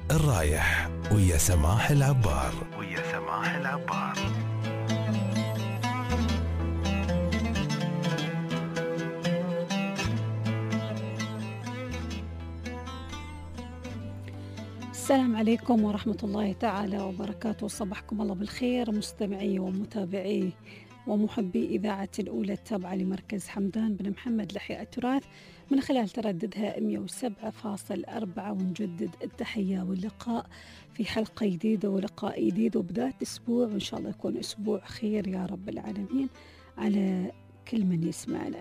الرايح ويا سماح العبار. السلام عليكم ورحمة الله تعالى وبركاته. صباحكم الله بالخير مستمعي ومتابعي ومحبي إذاعة الأولى التابعة لمركز حمدان بن محمد لحياء التراث من خلال ترددها 107.4. ونجدد التحية واللقاء في حلقة جديدة ولقاء جديد وبداية أسبوع، وإن شاء الله يكون أسبوع خير يا رب العالمين على كل من يسمعنا.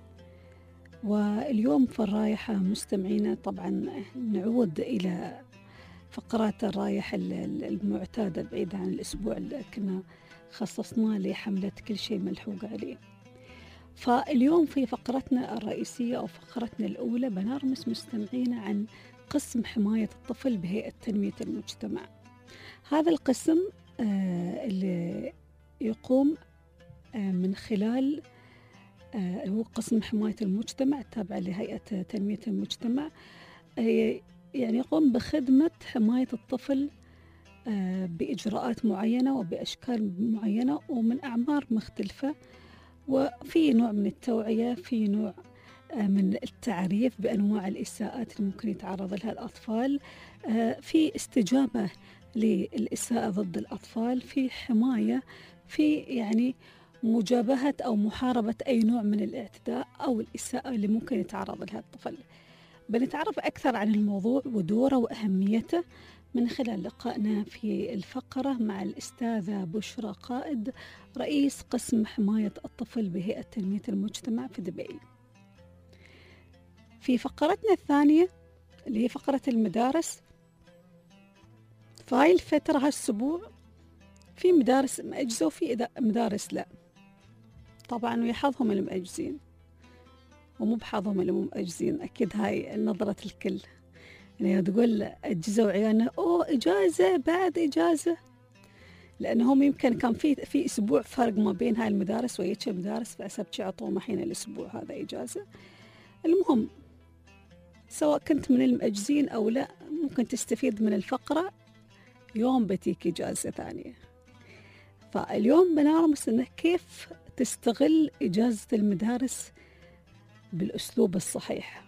واليوم في الرايحة مستمعينا طبعا نعود إلى فقرات الرايح المعتادة بعيد عن الأسبوع اللي كنا خصصناه لحملة كل شيء ملحوق عليه. فاليوم في فقرتنا الرئيسية أو فقرتنا الأولى بنرمس مستمعينا عن قسم حماية الطفل بهيئة تنمية المجتمع. هذا القسم اللي يقوم من خلال هو قسم حماية المجتمع التابع لهيئة تنمية المجتمع، يعني يقوم بخدمة حماية الطفل بإجراءات معينة وبأشكال معينة ومن أعمار مختلفة، وفي نوع من التوعية، في نوع من التعريف بأنواع الإساءات اللي ممكن يتعرض لها الأطفال، في استجابة للإساءة ضد الأطفال، في حماية، في يعني مجابهة أو محاربة أي نوع من الاعتداء أو الإساءة اللي ممكن يتعرض لها الطفل. بنتعرف أكثر عن الموضوع ودوره وأهميته من خلال لقائنا في الفقرة مع الأستاذة بشرى قائد رئيس قسم حماية الطفل بهيئة تنمية المجتمع في دبي. في فقرتنا الثانية اللي هي فقرة المدارس، فهاي الفترة هالأسبوع في مدارس مأجزة وفي مدارس لا، طبعا ويحظهم المأجزين ومو بحظهم اللي مو مأجزين. أكيد هاي نظرة الكل، يعني تقول أجزوا عيالنا إجازة بعد إجازة، لأنهم يمكن كان في أسبوع فرق ما بين هاي المدارس ويتش المدارس، فأسبتش عطوهم حين الأسبوع هذا إجازة. المهم سواء كنت من المأجزين أو لا ممكن تستفيد من الفقرة، يوم بتيك إجازة ثانية. فاليوم بنرمس إنه كيف تستغل إجازة المدارس بالأسلوب الصحيح.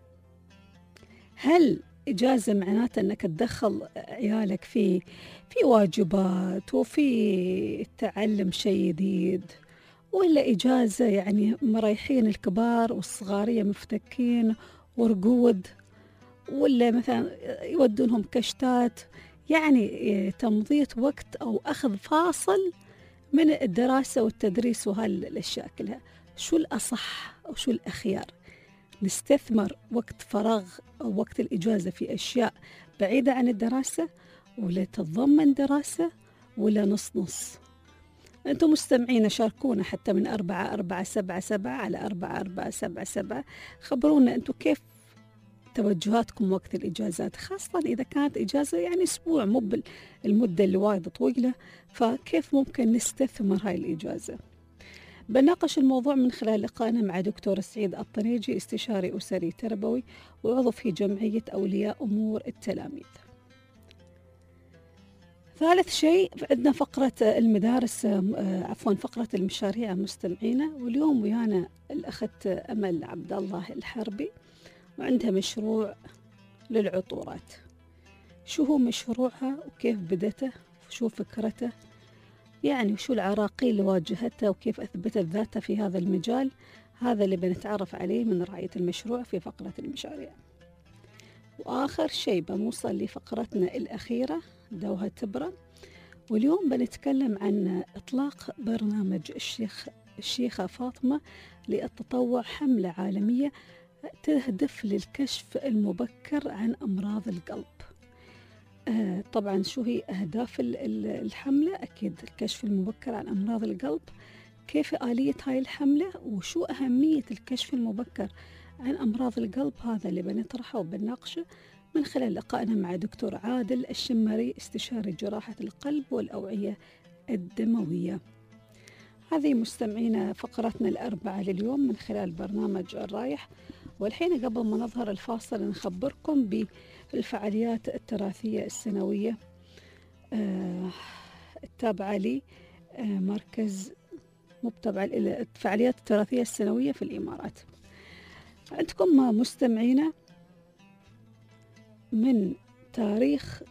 هل إجازة معناته أنك تدخل عيالك في واجبات وفي تعلم شيء جديد، ولا إجازة يعني مريحين الكبار والصغارية مفتكين ورقود، ولا مثلا يودونهم كشتات، يعني تمضية وقت أو أخذ فاصل من الدراسة والتدريس وهالأشياء كلها؟ شو الأصح أو شو الأخيار؟ نستثمر وقت فراغ أو وقت الإجازة في أشياء بعيدة عن الدراسة، ولا تتضمن دراسة، ولا نص نص؟ أنتم مستمعين شاركونا حتى من 4477 على 4477. خبرونا أنتم كيف توجهاتكم وقت الإجازات، خاصة إذا كانت إجازة يعني أسبوع مو بالمدة اللي وايد طويلة، فكيف ممكن نستثمر هاي الإجازة؟ بناقش الموضوع من خلال لقائنا مع دكتور سعيد الطنيجي، استشاري أسري تربوي وعضو في جمعية أولياء أمور التلاميذ. ثالث شيء عندنا فقرة المدارس، فقرة المشاريع مستمعينا، واليوم ويانا الأخت أمل عبد الله الحربي وعندها مشروع للعطورات. شو هو مشروعها وكيف بدته وشو فكرته، يعني وشو العراقيل اللي واجهتها وكيف أثبتت ذاتها في هذا المجال؟ هذا اللي بنتعرف عليه من رعاية المشروع في فقرة المشاريع. وآخر شيء بنوصل لفقرتنا الأخيرة دوها تبرة، واليوم بنتكلم عن إطلاق برنامج الشيخة فاطمة للتطوع، حملة عالمية تهدف للكشف المبكر عن أمراض القلب. طبعا شو هي أهداف الحملة؟ أكيد الكشف المبكر عن أمراض القلب. كيف آلية هاي الحملة وشو أهمية الكشف المبكر عن أمراض القلب؟ هذا اللي بنطرحه وبنناقشه من خلال لقائنا مع دكتور عادل الشمري، استشاري جراحة القلب والأوعية الدموية. هذه مستمعينا فقرتنا الأربعة لليوم من خلال برنامج الرايح. والحين قبل ما نظهر الفاصل نخبركم الفعاليات التراثية السنوية التابعة لي مركز متابع الفعاليات التراثية السنوية في الإمارات. عندكم مستمعينا من تاريخ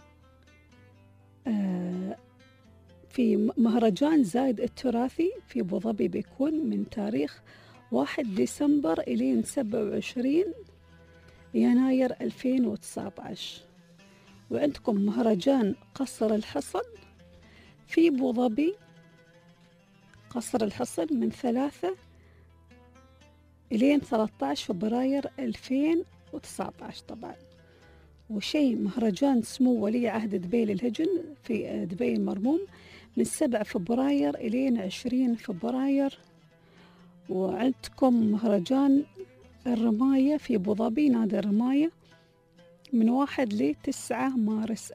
في مهرجان زايد التراثي في أبو ظبي بيكون من تاريخ 1 ديسمبر إلى 27 يناير 2019. وعندكم مهرجان قصر الحصن في أبو ظبي، قصر الحصن من 3 إلى 13 فبراير 2019 طبعا. وشيء مهرجان سمو ولي عهد دبي للهجن في دبي المرموم من 7 فبراير إلى 20 فبراير. وعندكم مهرجان الرماية في أبو ظبي، نادي الرماية من 1 ل 9 مارس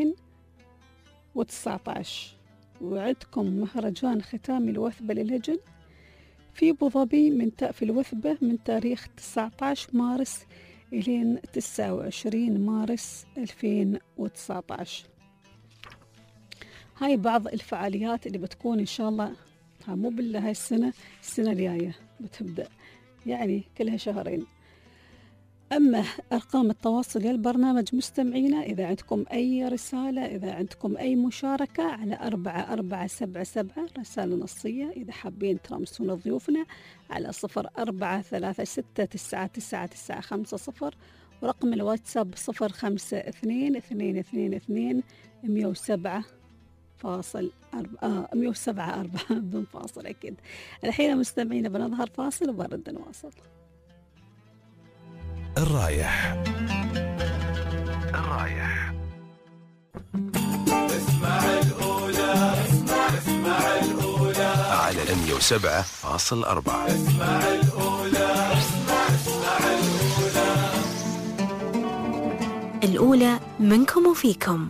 2019. وعندكم مهرجان ختام الوثبة للهجن في أبو ظبي في الوثبة من تاريخ 19 مارس إلى 29 مارس 2019. هاي بعض الفعاليات اللي بتكون إن شاء الله مو بالله هاي السنة الجاية بتبدأ، يعني كلها شهرين. أما أرقام التواصل للبرنامج مستمعينا، إذا عندكم أي رسالة، إذا عندكم أي مشاركة، على 4477 رسالة نصية. إذا حابين ترمسون ضيوفنا على 0446999950، ورقم الواتساب 0522221074 بدون فاصل أكيد. الحين مستمعينا بنظهر فاصل وبرد نواصل. الرايح اسمع الأولى، اسمع الأولى على 107.4. اسمع الأولى، اسمع الأولى منكم وفيكم.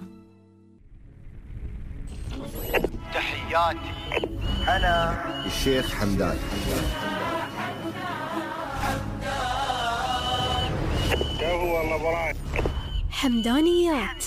تحياتي أنا الشيخ حمدان. حمدانيات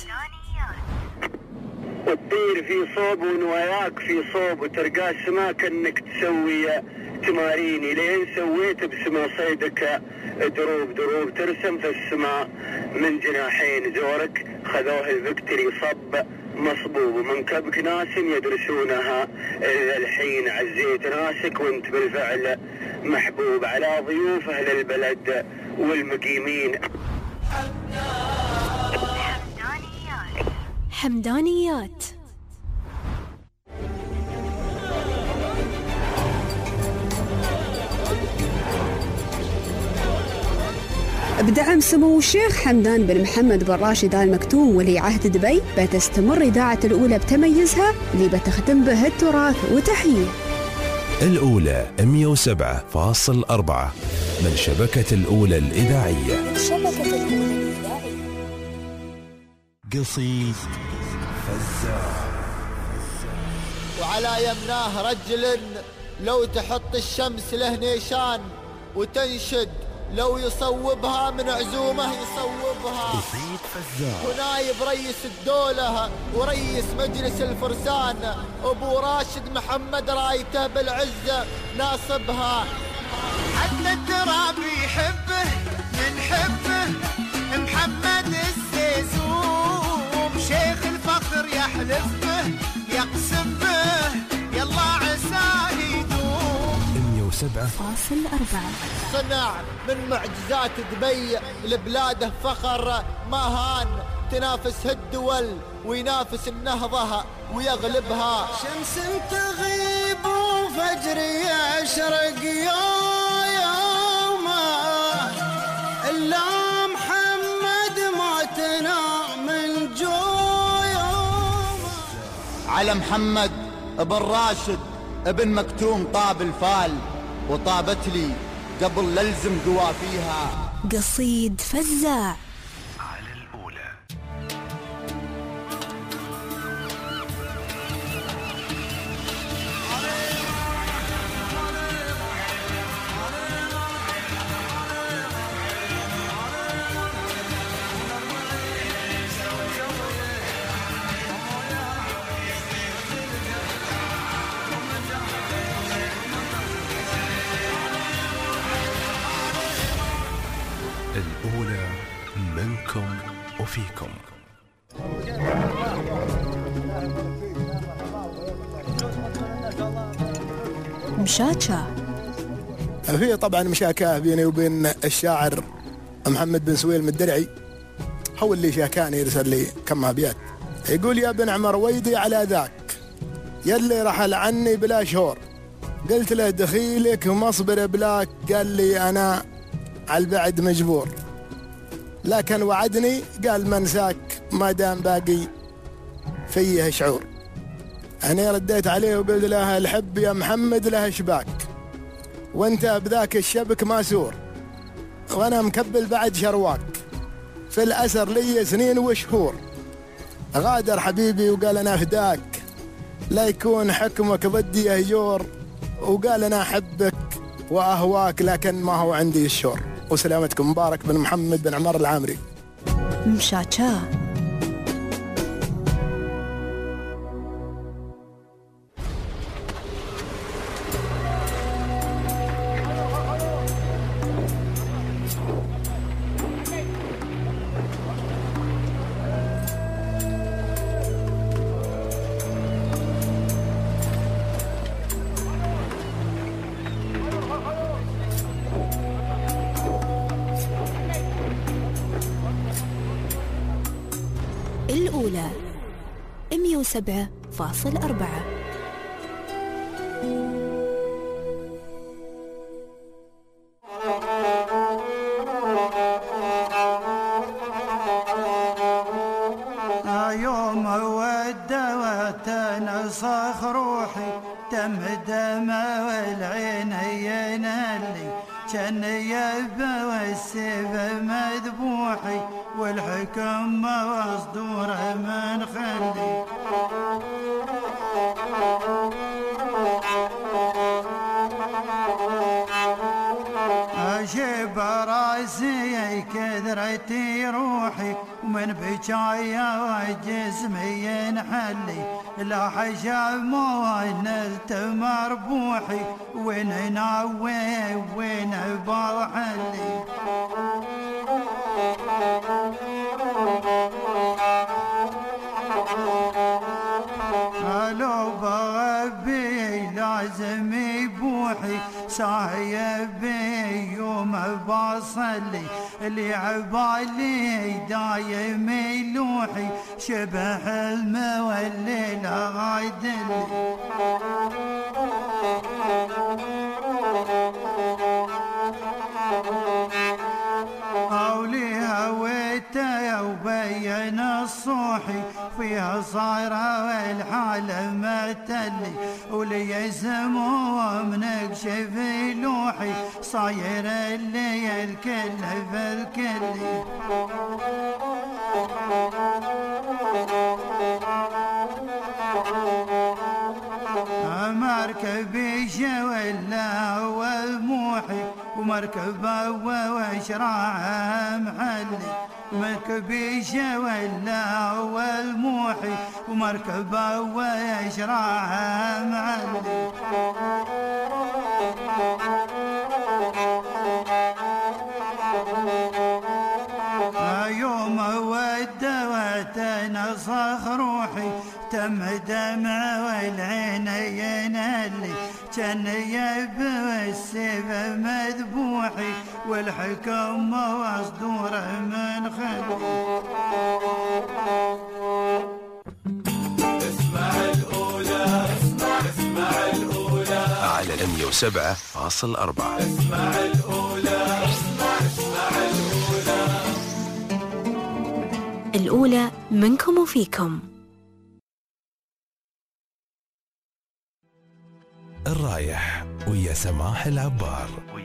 وتطير في صوب ونواياك في صوب، وترقى السما كأنك تسوي تماريني، لين سويت بسما صيدك دروب دروب ترسم في السماء من جناحين زورك، خذوه الفكتري صب مصبوب، ومن كبك ناس يدرسونها إذا الحين عزيت ناسك، وانت بالفعل محبوب على ضيوف أهل البلد والمقيمين. حمدانيات. بدعم سمو الشيخ حمدان بن محمد بن راشد آل مكتوم ولي عهد دبي، بتستمر إذاعة الأولى بتميزها اللي بتخدم به التراث وتحييه. الأولى 107.4 من شبكة الأولى الإذاعية. قصيد فزاع. وعلى يمناه رجل لو تحط الشمس له نيشان، وتنشد لو يصوبها من عزومه يصوبها. قصيد فزاع. ونايب رئيس الدولة ورئيس مجلس الفرسان أبو راشد محمد رايته بالعزة ناصبها. حتى التراب يحبه ينحبه محمد السيسوم، شيخ الفخر يحلف به يقسم به يلا عساه يدوم. 107.4 صنع من معجزات دبي لبلاده فخر ما هان، تنافس الدول وينافس النهضة ويغلبها. شمس تغيب وفجر يشرق يوما، إلا محمد موتنا من جويوما. على محمد ابن راشد ابن مكتوم طاب الفال، وطابت لي قبل للزم قوافيها. قصيد فزاع. على الأولى. وفيكم. مشاكة. في طبعا مشاكاه بيني وبين الشاعر محمد بن سويل الدرعي، هو اللي شاكاني يرسل لي كم أبيات. يقول: يا بن عمر ويدي على ذاك يلي رحل عني بلا شهور، قلت له دخيلك مصبر بلاك، قال لي أنا على البعد مجبور، لكن وعدني قال منساك ما دام باقي فيه شعور. أنا رديت عليه وقلت له: الحب يا محمد له شباك، وانت بذاك الشبك ماسور، وانا مكبل بعد شرواك، في الأسر لي سنين وشهور. غادر حبيبي وقال أنا فداك، لا يكون حكمك ضدي يهجور، وقال أنا أحبك وأهواك لكن ما هو عندي الشور. وسلامتكم. مبارك بن محمد بن عمر العامري. مشاكة. الأولى 107.4. يوم ودوت نصخ روحي دم والعين ينالي، كان يبى والسيف مذبوحي والحكم مصدوره من خلي. أشب راسي كثرتي روحي ومن بجايا وجسمي ينحلي، لا حشاب ما نلت مربوحي وين ناوي وين بحلي. لو بغبي لازم يبوحي صايب يوم بصلي، اللي عبالي دايم يلوحي شبه المولي غايدلي. أولي هويته وبين الصوحي فيها صايرة والحالة متلي، ولي يسموه منكشف لوحي صاير اللي الكل في الكل. مركبي شولا والموحي ومركبه وشراعه محلي، مركبي شولا والموحي ومركبه وشراعه محلي. يوم ودوت نصخ روحي تم دمع والعين ينالي، كان يبى والسيف مذبوحي والحكم مصدوره من خلي. اسمع الأولى، اسمع الأولى على 107.4. اسمع الأولى، اسمع الأولى. الأولى منكم وفيكم. الرايح ويا سماح العبار.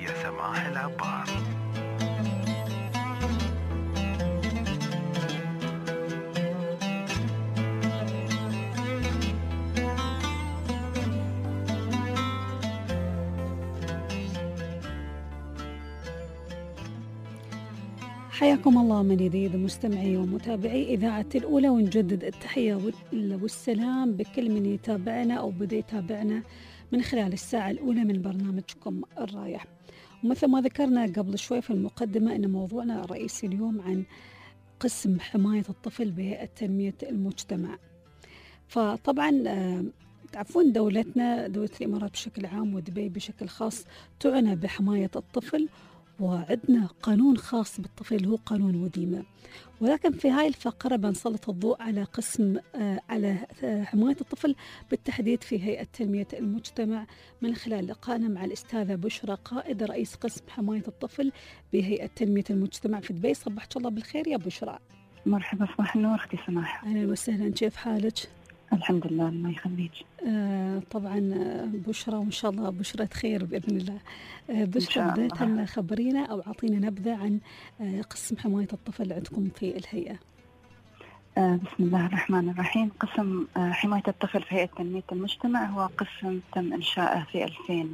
حياكم الله من جديد مستمعي ومتابعي إذاعة الأولى، ونجدد التحية والسلام بكل من يتابعنا أو بدأ يتابعنا من خلال الساعة الأولى من برنامجكم الرايح. ومثل ما ذكرنا قبل شوي في المقدمة أن موضوعنا الرئيسي اليوم عن قسم حماية الطفل بهيئة تنمية المجتمع. فطبعا تعرفون دولتنا، دولة الإمارات بشكل عام ودبي بشكل خاص، تعنى بحماية الطفل، وعندنا قانون خاص بالطفل هو قانون وديمة. ولكن في هاي الفقرة بنسلط الضوء على قسم على حماية الطفل بالتحديد في هيئة تنمية المجتمع، من خلال لقائنا مع الأستاذة بشرى قائد رئيس قسم حماية الطفل بهيئة تنمية المجتمع في دبي. صبحت الله بالخير يا بشرى. مرحبا، صباح النور اختي سماح. أهلا وسهلا، كيف حالك؟ الحمد لله، الله يخليك. طبعا بشرى، وإن شاء الله بشرة خير بإذن الله. بشرى، بداية خبرينا أو أعطينا نبذة عن قسم حماية الطفل عندكم في الهيئة. بسم الله الرحمن الرحيم. قسم حماية الطفل في هيئة تنمية المجتمع هو قسم تم إنشاؤه في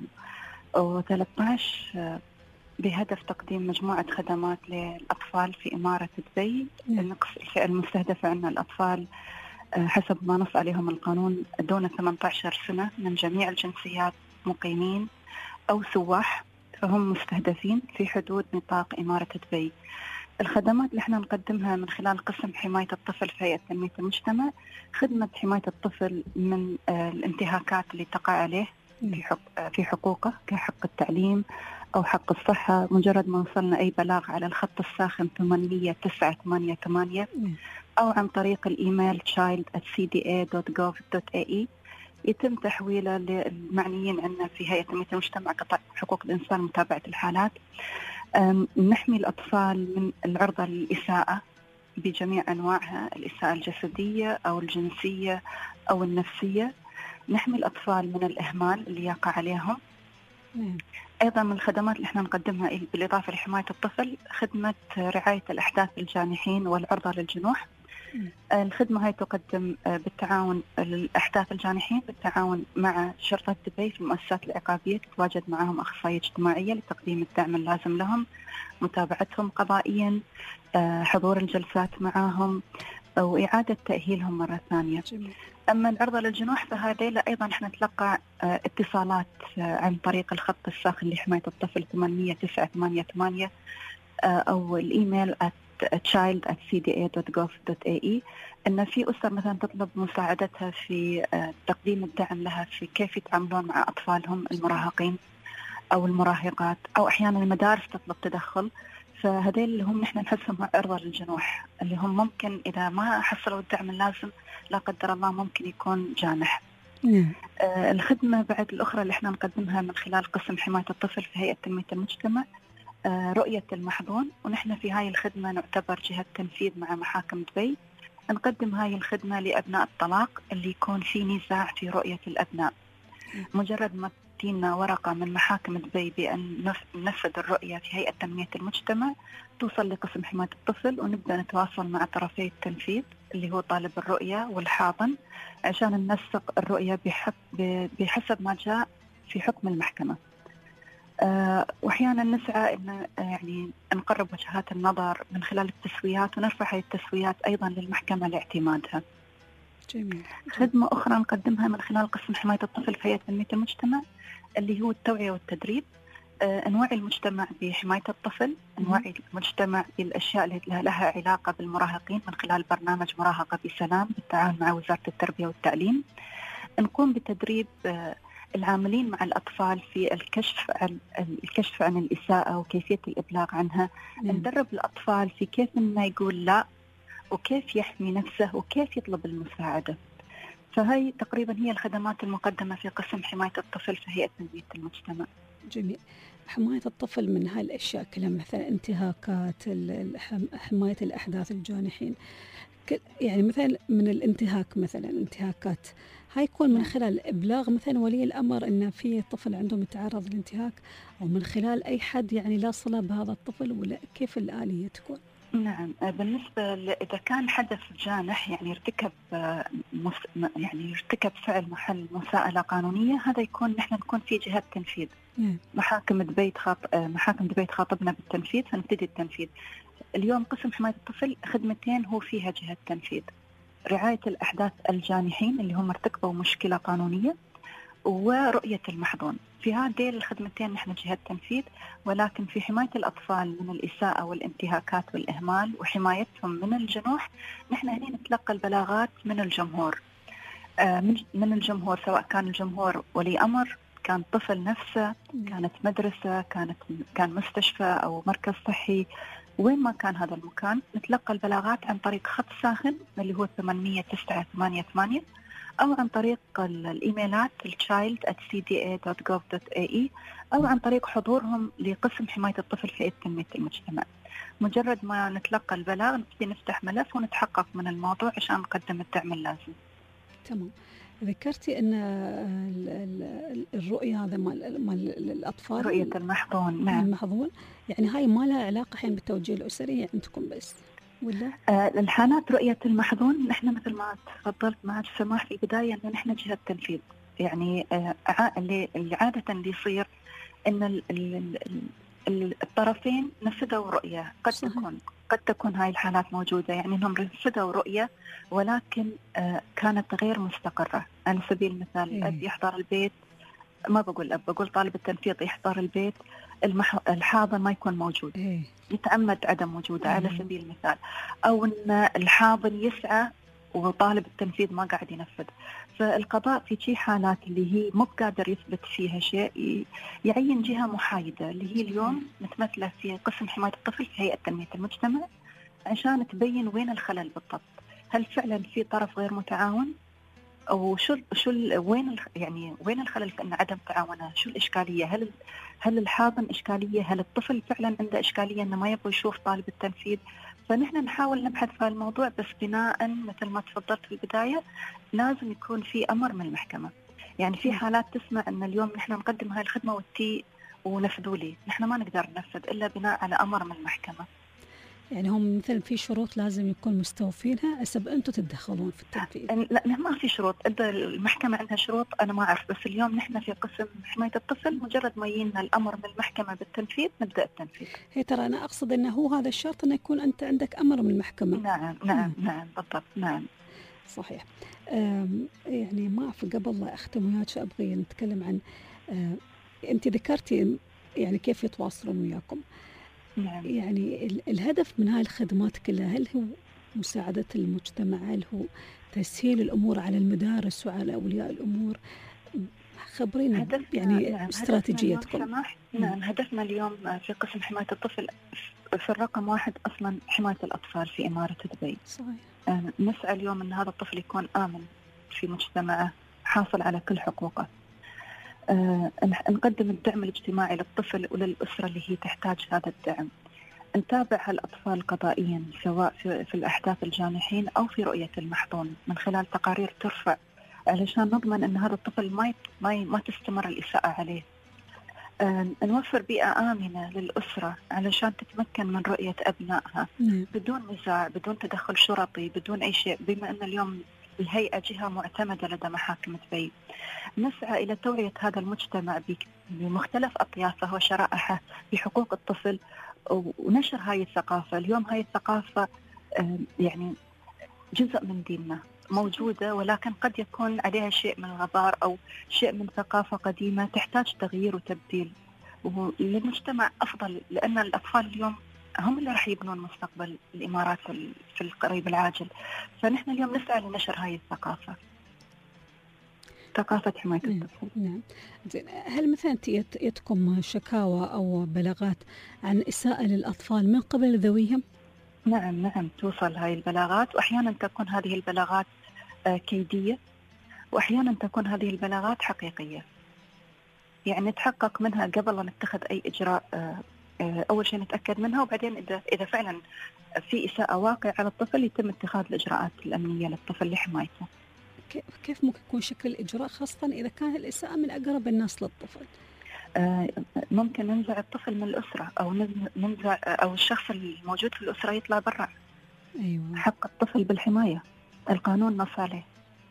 2013 بهدف تقديم مجموعة خدمات للأطفال في إمارة دبي. الفئة المستهدفة عندنا الأطفال حسب ما نص عليهم القانون دون 18 سنة من جميع الجنسيات، مقيمين أو سواح، فهم مستهدفين في حدود نطاق إمارة دبي. الخدمات اللي احنا نقدمها من خلال قسم حماية الطفل في هيئة تنمية المجتمع، خدمة حماية الطفل من الانتهاكات اللي تقع عليه في حقوقه كحق التعليم أو حق الصحة. مجرد ما وصلنا أي بلاغ على الخط الساخن 800-988 أو عن طريق الإيميل child@cda.gov.ae يتم تحويله للمعنيين عندنا في هيئة تنمية المجتمع قطاع حقوق الإنسان متابعة الحالات. نحمي الأطفال من العرضة للإساءة بجميع أنواعها، الإساءة الجسدية أو الجنسية أو النفسية. نحمي الأطفال من الإهمال اللي يقع عليهم. أيضا من الخدمات اللي احنا نقدمها بالإضافة لحماية الطفل خدمة رعاية الأحداث الجانحين والعرضة للجنوح. الخدمة هاي تقدم بالتعاون الأحداث الجانحين بالتعاون مع شرطة دبي في المؤسسات العقابية، تتواجد معهم أخصائية اجتماعية لتقديم الدعم اللازم لهم، متابعتهم قضائيا، حضور الجلسات معهم وإعادة تأهيلهم مرة ثانية. أما العرضة للجنوح فهذه أيضا احنا نتلقى اتصالات عن طريق الخط الساخن لحماية الطفل 800-988 أو الإيميل child@cda.gov.ae، أن في أسر مثلا تطلب مساعدتها في تقديم الدعم لها في كيف يتعاملون مع أطفالهم المراهقين أو المراهقات، أو أحيانا المدارس تطلب تدخل. فهذول اللي هم نحن نحسهم عرضة للجنوح، اللي هم ممكن إذا ما حصلوا الدعم اللازم لا قدر الله ممكن يكون جانح. الخدمة بعد الأخرى اللي احنا نقدمها من خلال قسم حماية الطفل في هيئة تنمية المجتمع رؤية المحظون، ونحن في هاي الخدمة نعتبر جهة تنفيذ مع محاكم دبي. نقدم هاي الخدمة لأبناء الطلاق اللي يكون في نزاع في رؤية الأبناء. مجرد ما تينا ورقة من محاكم دبي بأن ننفذ الرؤية في هيئة تنمية المجتمع توصل لقسم حماية الطفل، ونبدأ نتواصل مع طرفي التنفيذ اللي هو طالب الرؤية والحاضن عشان ننسق الرؤية بحسب ما جاء في حكم المحكمة. وأحيانا نسعى إن يعني نقرب وجهات النظر من خلال التسويات ونرفع هذه التسويات أيضا للمحكمة لاعتمادها. جميل. خدمة أخرى نقدمها من خلال قسم حماية الطفل في هيئة تنمية المجتمع اللي هو التوعية والتدريب. نوعي المجتمع بحماية الطفل، نوعي المجتمع بالأشياء اللي لها علاقة بالمراهقين من خلال برنامج مراهقة بسلام بالتعاون مع وزارة التربية والتعليم. نقوم بتدريب العاملين مع الأطفال في الكشف عن الإساءة وكيفية الإبلاغ عنها. ندرب الأطفال في كيف إنه يقول لا، وكيف يحمي نفسه، وكيف يطلب المساعدة. فهي تقريبا هي الخدمات المقدمة في قسم حماية الطفل في هيئة تنمية المجتمع. جميل. حماية الطفل من هاي الأشياء كلها، مثلا انتهاكات، حماية الأحداث الجانحين، يعني مثلا من الانتهاك، مثلا الانتهاكات هاي يكون من خلال إبلاغ مثلا ولي الأمر إن في طفل عنده متعرض للانتهاك، أو من خلال أي حد يعني لا صلة بهذا الطفل، ولا كيف الآلية تكون؟ نعم، بالنسبة إذا كان حدث جانح يعني يرتكب فعل محل مساءلة قانونية، هذا يكون نحن نكون في جهة تنفيذ. محاكم دبي تخاطبنا بالتنفيذ فنبتدي التنفيذ. اليوم قسم حماية الطفل خدمتين هو فيها جهة تنفيذ: رعاية الأحداث الجانحين اللي هم ارتكبوا مشكلة قانونية، ورؤية المحظون. في هذه الخدمتين نحن جهة تنفيذ، ولكن في حماية الأطفال من الإساءة والانتهاكات والإهمال وحمايتهم من الجنوح نحن هنا نتلقى البلاغات من الجمهور، من الجمهور، سواء كان الجمهور ولي أمر، كان طفل نفسه، كانت مدرسة، كان مستشفى أو مركز صحي، وين ما كان هذا المكان نتلقى البلاغات عن طريق خط ساخن اللي هو 800-988، أو عن طريق الإيميلات child@cda.gov.ae، أو عن طريق حضورهم لقسم حماية الطفل في هيئة تنمية المجتمع. مجرد ما نتلقى البلاغ نبتدي نفتح ملف ونتحقق من الموضوع عشان نقدم الدعم اللازم. تمام. ذكرتي أن الرؤية هذا مال الأطفال، رؤية المحظون، نعم المحظون، يعني هاي ما لها علاقة حين بالتوجيه الأسري عندكم بس ولا؟ الحالات رؤية المحظون نحن مثل ما تفضلت مع سماح في البداية أن نحن جهة تنفيذ، يعني اللي عادة اللي يصير أن الطرفين نفذوا رؤية، قد تكون هاي الحالات موجودة، يعني أنهم نفذوا رؤية ولكن كانت غير مستقرة. على سبيل المثال الأب يحضر البيت، ما بقول الأب، بقول طالب التنفيذ يحضر البيت، الحاضن ما يكون موجود، يتعمد عدم وجوده على سبيل المثال، أو أن الحاضن يسعى وطالب التنفيذ ما قاعد ينفذ. فالقضاء في شي حالات اللي هي مو قادر يثبت فيها شيء يعين جهة محايدة اللي هي اليوم متمثلة في قسم حماية الطفل في هيئة تنمية المجتمع، عشان تبين وين الخلل بالضبط. هل فعلا في طرف غير متعاون، أو وين الخلل في أن عدم تعاونه؟ شو الإشكالية؟ هل الحاضن إشكالية؟ هل الطفل فعلا عنده إشكالية إنه ما يبغى يشوف طالب التنفيذ؟ فنحن نحاول نبحث في الموضوع، بس بناء مثل ما تفضلت في البداية لازم يكون في أمر من المحكمة. يعني في حالات تسمع أن اليوم نحن نقدم هاي الخدمة ونفذوا لي، نحن ما نقدر ننفذ إلا بناء على أمر من المحكمة. يعني هم مثل في شروط لازم يكون مستوفينها حسب أنتم تتدخلون في التنفيذ؟ لا ما في شروط، المحكمة عندها شروط أنا ما أعرف، بس اليوم نحن في قسم حماية الطفل مجرد ما يجينا الأمر من المحكمة بالتنفيذ نبدأ التنفيذ. هي ترى أنا أقصد أنه هو هذا الشرط أنه يكون أنت عندك أمر من المحكمة. نعم بالضبط، نعم صحيح. يعني ما أعرف، قبل لا أختم وياك أبغي نتكلم عن أنت ذكرتي يعني كيف يتواصلون وياكم. نعم. يعني الهدف من هاي الخدمات كلها هل هو مساعدة المجتمع؟ هل هو تسهيل الأمور على المدارس وعلى أولياء الأمور؟ خبرينا يعني استراتيجيتكم. نعم، هدفنا اليوم في قسم حماية الطفل في الرقم 1 أصلا حماية الأطفال في إمارة دبي. صحيح. نسعى اليوم أن هذا الطفل يكون آمن في مجتمعه، حاصل على كل حقوقه. نقدم الدعم الاجتماعي للطفل وللأسرة اللي هي تحتاج هذا الدعم. نتابع الأطفال قضائيا سواء في الأحداث الجانحين أو في رؤية المحظون من خلال تقارير ترفع علشان نضمن أن هذا الطفل ما تستمر الإساءة عليه. نوفر بيئة آمنة للأسرة علشان تتمكن من رؤية أبنائها بدون نزاع، بدون تدخل شرطي، بدون أي شيء، بما أن اليوم الهيئة جهة معتمدة لدى محاكم دبي. نسعى إلى توعية هذا المجتمع بمختلف أطيافه وشرائحه بحقوق الطفل ونشر هاي الثقافة. اليوم هاي الثقافة يعني جزء من ديننا موجودة، ولكن قد يكون عليها شيء من الغبار أو شيء من ثقافة قديمة تحتاج تغيير وتبديل للمجتمع أفضل، لأن الأطفال اليوم هم اللي راح يبنون مستقبل الإمارات في القريب العاجل. فنحن اليوم نسعى لنشر هاي الثقافة، ثقافة حماية الطفل. نعم. هل مثلا يأتكم شكاوى أو بلاغات عن إساءة للأطفال من قبل ذويهم؟ نعم توصل هاي البلاغات، وأحيانا تكون هذه البلاغات كيدية، وأحيانا تكون هذه البلاغات حقيقية. يعني نتحقق منها قبل أن نتخذ أي إجراء. أول شيء نتأكد منها، وبعدين إذا فعلا في إساءة واقع على الطفل يتم اتخاذ الإجراءات الأمنية للطفل لحمايته. كيف ممكن يكون شكل الإجراء خاصة إذا كان الإساءة من أقرب الناس للطفل؟ ممكن ننزع الطفل من الأسرة، أو ننزع أو الشخص الموجود في الأسرة يطلع برا. أيوة. حق الطفل بالحماية القانون نص عليه.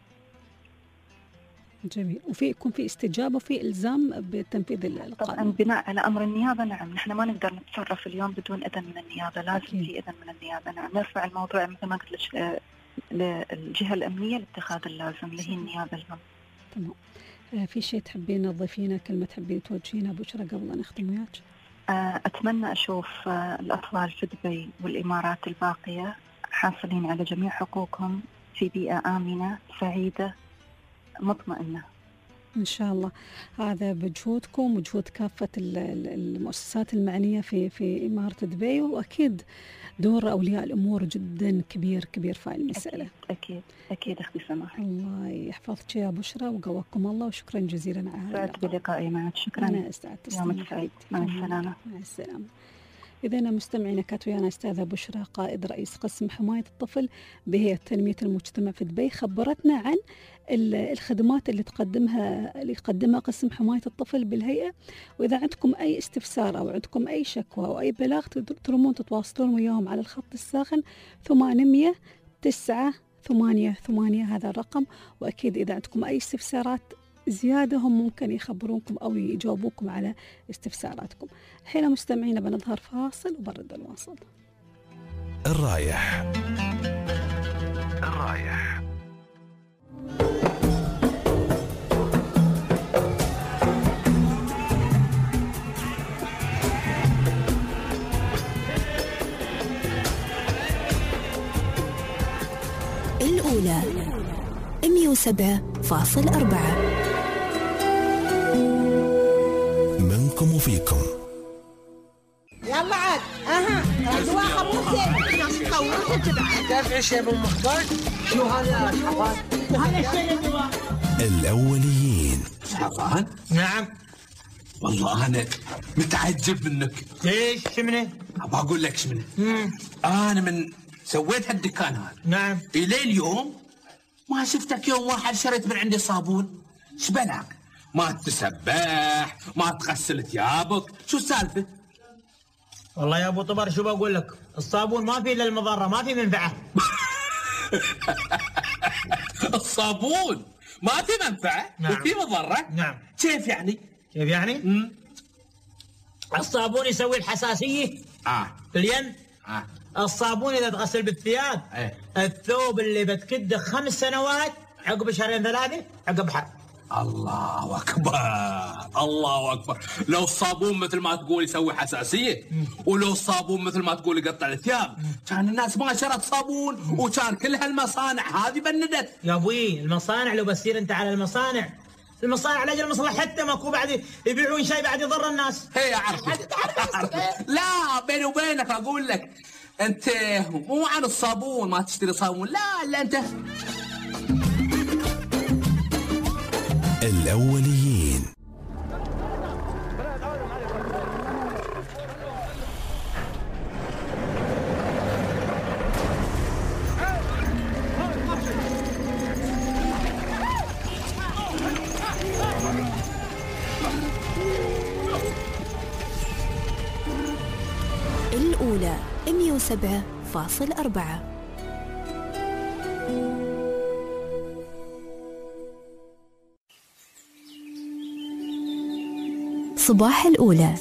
جميل. يكون في استجابة وفي إلزام بتنفيذ القانون. طبعا بناء على أمر النيابة. نعم، نحن ما نقدر نتصرف اليوم بدون إذن من النيابة، لازم في إذن من النيابة. نعم، نرفع الموضوع مثل ما قلت للجهة الأمنية لاتخاذ اللازم اللي هي النيابة اليوم. تمام. في شيء تحبين تضيفينه، كلمة تحبين توجهينها بشرى قبل أن نختم وياك؟ أتمنى أشوف الأطفال في دبي والإمارات الباقية حاصلين على جميع حقوقهم في بيئة آمنة سعيدة مطمئنة إن شاء الله. هذا بجهودكم وجهود كافة المؤسسات المعنية في إمارة دبي، وأكيد دور أولياء الأمور جدا كبير في المسألة. أكيد أختي سماح. الله يحفظك يا بشرى وقواكم الله، وشكرا جزيلا على هذا. سعدت بلقائي معك. شكرا. أنا استعدت. يومك سعيد. مع السلامة. مع السلامة. إذا مستمعينا كانت ويانا أستاذة بشرى قائد رئيس قسم حماية الطفل بهيئة تنمية المجتمع في دبي، خبرتنا عن الخدمات اللي يقدمها قسم حماية الطفل بالهيئة. وإذا عندكم أي استفسار أو عندكم أي شكوى أو أي بلاغ ترمون تتواصلون وياهم على الخط الساخن 800 988 هذا الرقم. وأكيد إذا عندكم أي استفسارات زيادة هم ممكن يخبرونكم أو يجاوبوكم على استفساراتكم. الحين مستمعين بنظهر فاصل وبرد الواصل. الرايح الأولى 107.4 منكم وفيكم. يلا عاد اجواء خبوزه خوفت بعد دافع شيء من مخبر. شو هذا شحفان؟ وهذا الشيء اللي الأوليين. شحفان؟ نعم والله أنا متعجب منك. ليش؟ شمنه؟ أبغى أقول لك شمنه. أنا من سويت هالدكان هذا نعم إلى اليوم ما شفتك يوم واحد شريت من عندي صابون. شبلك؟ ما تسبح، ما تغسل ثيابك، شو السالفة؟ والله يا ابو طبر شو بقول لك، الصابون ما فيه الا المضره ما فيه منفعه. الصابون ما فيه منفعه؟ نعم. وفيه مضره؟ نعم. كيف يعني؟ كيف يعني؟ الصابون يسوي الحساسيه في اليد. الصابون اذا تغسل بالثياب الثوب اللي بتكده 5 سنوات عقب 2-3 عقب حر. الله أكبر الله أكبر. لو الصابون مثل ما تقول يسوي حساسية ولو الصابون مثل ما تقول يقطع الثياب كان الناس ما شرت صابون وكان كل هالمصانع هذه بندت. يا أبوي المصانع لو بتصير أنت على المصانع لأجل مصلحتها ماكو بعد يبيعون شيء بعد يضر الناس. هي أعرف. لا بيني وبينك أقول لك أنت مو عن الصابون ما تشتري صابون لا أنت الأوليين. الأولى 107.4 صباح الأولى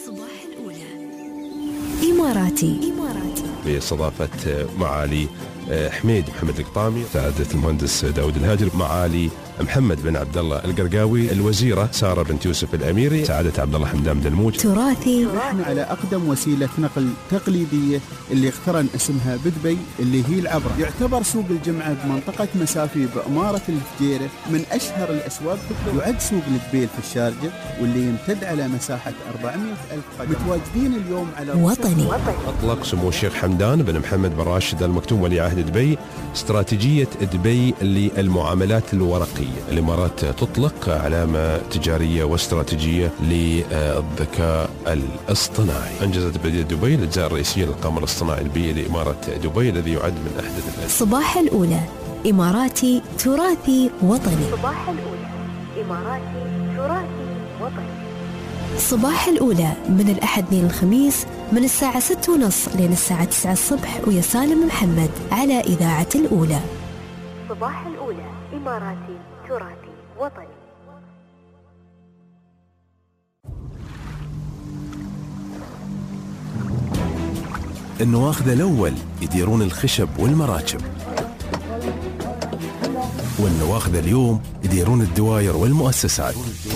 إماراتي باستضافة معالي حميد محمد القطامي، سعادة المهندس داود الهاجر، معالي محمد بن عبد الله القرقاوي، الوزيرة سارة بنت يوسف الأميري، سعادة عبد الله حمدان دلموج. تراثي. نحن على أقدم وسيلة نقل تقليدية اللي اقترن اسمها بدبي اللي هي العبرة. يعتبر سوق الجمعة بمنطقة مسافي بأمارة الفجيرة من أشهر الأسواق في الدول. يعد سوق الدبيل في الشارجة واللي يمتد على مساحة 400,000 قدم. متواجدين اليوم على وطني. أطلق سمو الشيخ حمدان بن محمد بن راشد المكتوم ولي عهد دبي استراتيجية دبي للمعاملات الورقية. الإمارات تطلق علامة تجارية واستراتيجية للذكاء الاصطناعي. أنجزت بلدية دبي الأجزاء الرئيسية للقمر الاصطناعي البيئي لإمارة دبي الذي يعد من أحدث صباح الأولى إماراتي تراثي وطني. صباح الأولى إماراتي تراثي وطني. صباح الأولى من الأحد للخميس من الساعة 6:30 لين الساعة 9 الصبح ويا سالم محمد على إذاعة الأولى. صباح الأولى إماراتي تراثي وطني. النواخذ الأول يديرون الخشب والمراكب. والنواخذة اليوم يديرون الدواير والمؤسسات.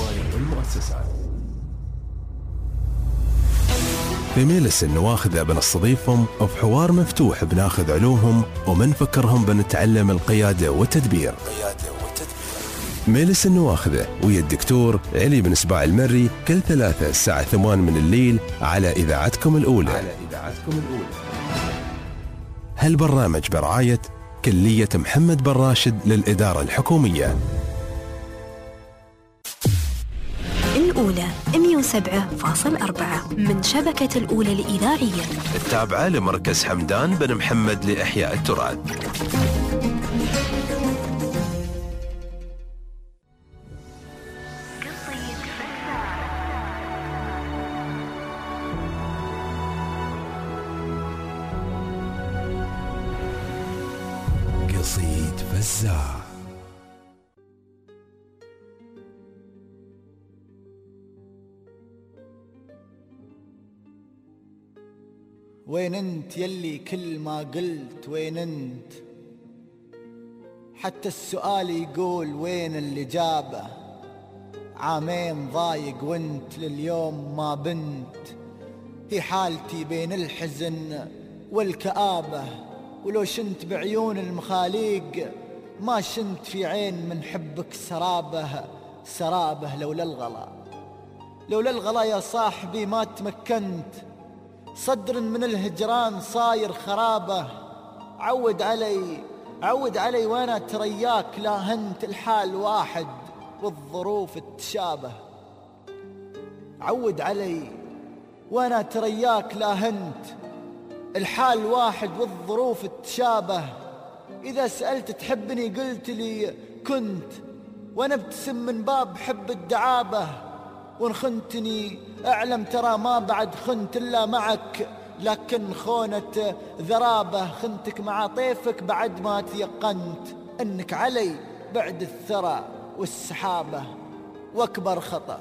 في مجلس النواخذة بنستضيفهم بحوار مفتوح، بناخذ علومهم ومنفكرهم بنتعلم القيادة والتدبير. مجلس النواخذة ويا الدكتور علي بن سباع المري كل ثلاثة الساعة 8 من الليل على إذاعتكم الأولى. هالبرنامج برعاية كلية محمد بن راشد للإدارة الحكومية. الأولى 107.4 من شبكة الأولى الإذاعية، التابعة لمركز حمدان بن محمد لإحياء التراث. قصيد فزاع. وين انت يلي كل ما قلت وين انت؟ حتى السؤال يقول وين الإجابة؟ عامين ضايق وانت لليوم ما بنت. هي حالتي بين الحزن والكآبة، ولو شنت بعيون المخاليق ما شنت في عين من حبك سرابة سرابة. لولا الغلا يا صاحبي ما تمكنت، صدر من الهجران صاير خرابة. عود علي وانا ترياك لا هنت، الحال واحد والظروف تشابه. عود علي وانا ترياك لا هنت، الحال واحد والظروف تشابه. إذا سألت تحبني قلت لي كنت، وأنا ابتسم من باب حب الدعابة. وإن خنتني أعلم ترى ما بعد خنت إلا معك، لكن خونة ذرابة. خنتك مع طيفك بعد ما تيقنت أنك علي بعد الثرى والسحابة. وأكبر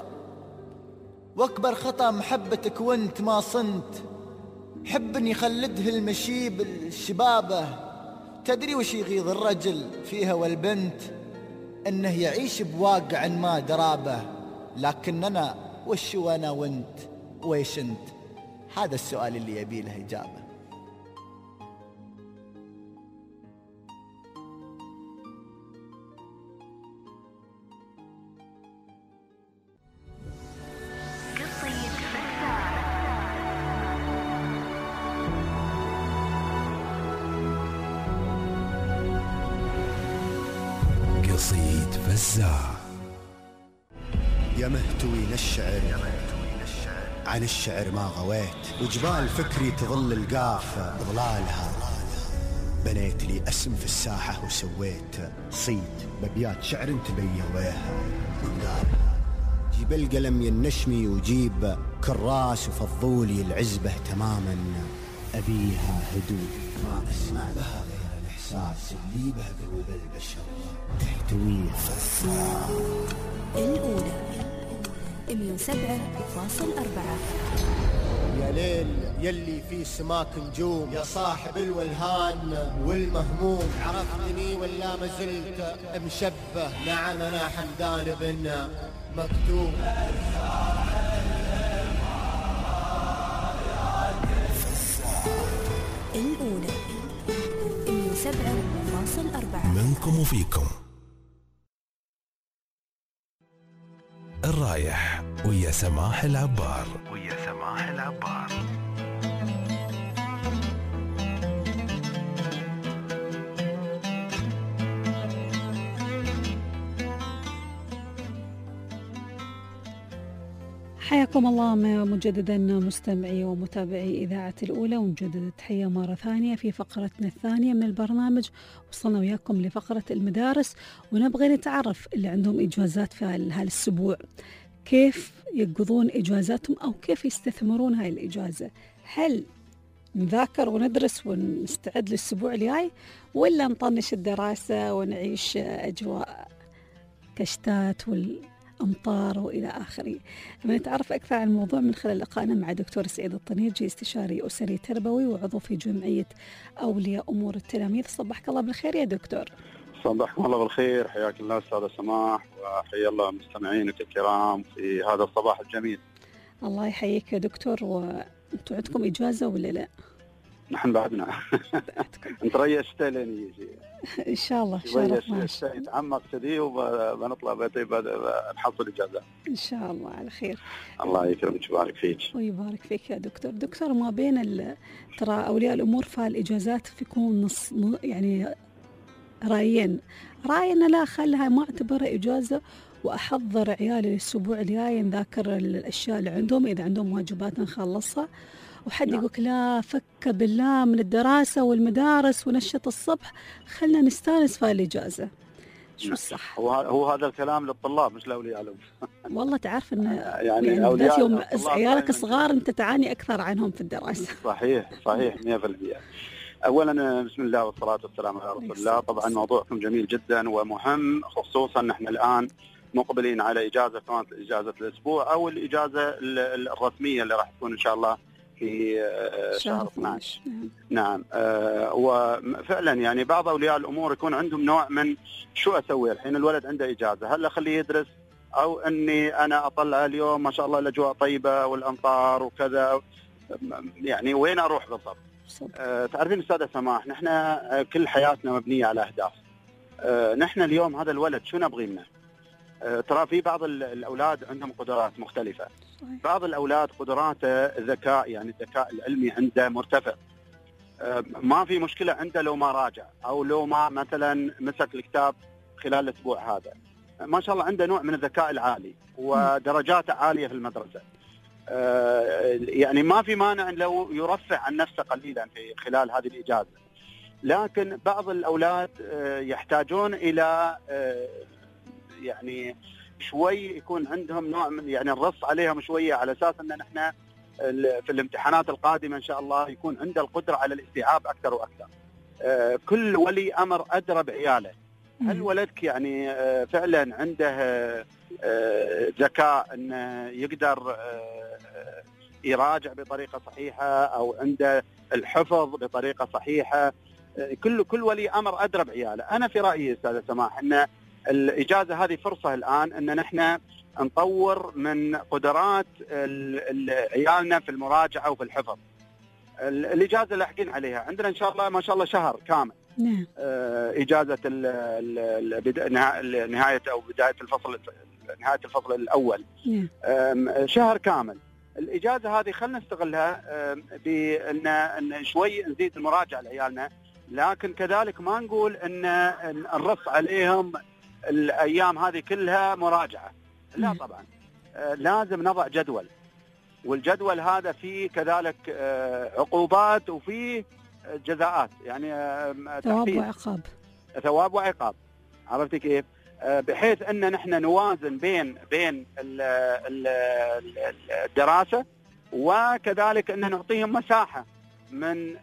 خطأ محبتك وانت ما صنت، حب ان يخلده المشيب الشبابه. تدري وش يغيظ الرجل فيها والبنت؟ انه يعيش بواقع ما درابه. لكن انا وش وانا وانت ويش انت؟ هذا السؤال اللي يبي له اجابه. قصيد فزاع. يا مهتوي للشعر عن الشعر ما غويت، وجبال فكري تظل القاف ظلالها. بنيت لي اسم في الساحة وسويت صيد بأبيات شعر تبيويها. جيب القلم ينشمي وجيب كراس وفضولي العزبة تماما، أبيها هدوء ما أسمع بها غير الإحساس اللي به قلوب البشر تحتويه. الأولى 107.4. يا ليل يلي في سماك نجوم، يا صاحب الولهان والمهموم، عرفتني ولا ما زلت مشبه؟ نعم أنا حمدان بن مكتوم. الأولى 107.4 منكم وفيكم. الرايح ويا سماح العبار. حياكم الله مجددا مستمعي ومتابعي إذاعة الأولى، ونجدد التحية مرة ثانية في فقرتنا الثانية من البرنامج. وصلنا وياكم لفقرة المدارس، ونبغى نتعرف اللي عندهم إجازات في هالأسبوع كيف يقضون إجازاتهم أو كيف يستثمرون هاي الإجازة. هل نذاكر وندرس ونستعد للأسبوع الجاي، ولا نطنش الدراسة ونعيش أجواء كشتات أمطار وإلى آخره؟ نتعرف أكثر عن الموضوع من خلال لقائنا مع دكتور سعيد الطنيجي، استشاري أسري تربوي وعضو في جمعية أولياء أمور التلاميذ. صبحك الله بالخير يا دكتور. صباحكم الله بالخير، حياك الله أستاذ سماح، وحيا الله مستمعينك الكرام في هذا الصباح الجميل. الله يحييك يا دكتور. وأنتم عندكم إجازة ولا لا؟ نحن بعدنا انت ريشت لين يجي ان شاء الله. شرفنا يتعمق كذي وبنطلع نحصل اجازه ان شاء الله على خير. الله يكرمك ويبارك فيك. ويبارك فيك يا دكتور. دكتور، ما بين ترى اولياء الامور فالاجازات فيكون نص يعني رايين. راي أنا لا خلها ما اعتبرها اجازه واحضر عيالي الاسبوع الجاي نذاكر الاشياء اللي عندهم، اذا عندهم واجبات نخلصها. وحد يقول لا فك بالله من الدراسة والمدارس ونشط الصبح، خلنا نستانس في الإجازة. شو الصح؟ هو هذا الكلام للطلاب مش لأولياء الأمور. والله تعرف إن يعني أولياء يوم عيالك صغار أنت تعاني أكثر عنهم في الدراسة. صحيح 100%. أولا بسم الله والصلاة والسلام على رسول الله. طبعا موضوعكم جميل جدا ومهم، خصوصا نحن الآن مقبلين على إجازة كانت إجازة الأسبوع أو الإجازة الرسمية اللي راح تكون إن شاء الله في شهر 12. نعم. وفعلا يعني بعض أولياء الأمور يكون عندهم نوع من شو أسوي الحين الولد عنده إجازة، هل أخليه يدرس أو أني أنا أطلع اليوم ما شاء الله الأجواء طيبة والأمطار وكذا، يعني وين أروح بالضبط؟ تعرفين أستاذة سماح، نحن كل حياتنا مبنية على أهداف. نحن اليوم هذا الولد شو نبغي منه؟ ترى في بعض الأولاد عندهم قدرات مختلفة. بعض الأولاد قدراته ذكاء، يعني الذكاء العلمي عنده مرتفع، ما في مشكلة عنده لو ما راجع أو لو ما مثلا مسك الكتاب خلال الأسبوع هذا، ما شاء الله عنده نوع من الذكاء العالي ودرجاته عالية في المدرسة. يعني ما في مانع لو يرفع عن نفسه قليلا في خلال هذه الإجازة. لكن بعض الأولاد يحتاجون إلى يعني شوي يكون عندهم نوع من يعني الرص عليهم شوية، على أساس أن نحن في الامتحانات القادمة إن شاء الله يكون عنده القدرة على الاستيعاب أكثر وأكثر. كل ولي أمر أدرى بعياله. هل ولدك يعني فعلا عنده ذكاء أنه يقدر يراجع بطريقة صحيحة أو عنده الحفظ بطريقة صحيحة؟ كل ولي أمر أدرى بعياله. أنا في رأيي أستاذ سماح أن الإجازة هذه فرصة الآن أن نحن نطور من قدرات عيالنا في المراجعة وفي الحفظ. الإجازة اللي حكين عليها عندنا إن شاء الله ما شاء الله شهر كامل. نعم. إجازة نهاية أو بداية الفصل، نهاية الفصل الأول. نعم. شهر كامل. الإجازة هذه خلنا نستغلها بأن شوي نزيد المراجعة لعيالنا، لكن كذلك ما نقول أن نرص عليهم الأيام هذه كلها مراجعة. لا طبعا، لازم نضع جدول، والجدول هذا فيه كذلك عقوبات وفيه جزاءات، يعني ثواب وعقاب. ثواب وعقاب، عرفتي كيف؟ بحيث أن نحن نوازن بين الدراسة وكذلك أن نعطيهم مساحة من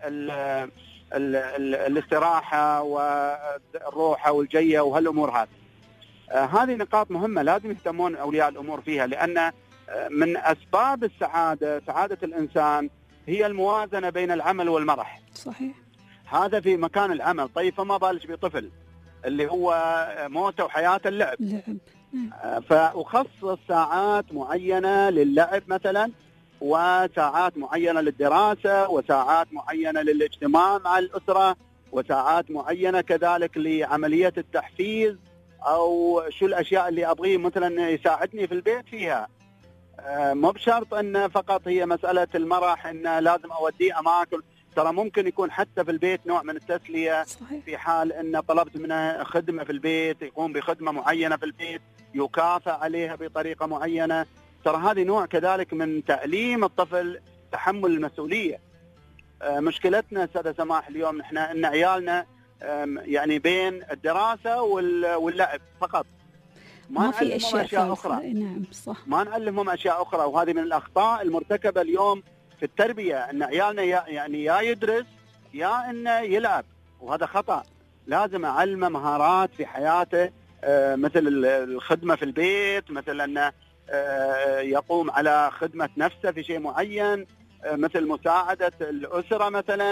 الاستراحة والروحة والجية وهالأمور هذه. هذه نقاط مهمة لازم يهتمون أولياء الأمور فيها، لأن من أسباب السعادة، سعادة الإنسان هي الموازنة بين العمل والمرح. صحيح. هذا في مكان العمل. طيب فما بالك بطفل اللي هو موته وحياته اللعب. فأخصص ساعات معينة للعب مثلا، وساعات معينة للدراسة، وساعات معينة للاجتماع مع الأسرة، وساعات معينة كذلك لعملية التحفيز أو شو الأشياء اللي أبغيه مثلا يساعدني في البيت فيها. مو بشرط أن فقط هي مسألة المرح أن لازم أوديه أماكن، ترى ممكن يكون حتى في البيت نوع من التسلية. صحيح. في حال أن طلبت منه خدمة في البيت، يقوم بخدمة معينة في البيت يكافئ عليها بطريقة معينة. ترى هذه نوع كذلك من تعليم الطفل تحمل المسؤولية. مشكلتنا أستاذ سماح اليوم نحن أن عيالنا يعني بين الدراسة واللعب فقط، ما في أشياء أخرى. نعم صح. ما نعلمهم أشياء أخرى، وهذه من الأخطاء المرتكبة اليوم في التربية، أن عيالنا يعني يا يدرس يا إنه يلعب، وهذا خطأ. لازم أعلمه مهارات في حياته، مثل الخدمة في البيت، مثل أنه يقوم على خدمة نفسه في شيء معين، مثل مساعدة الأسرة مثلا.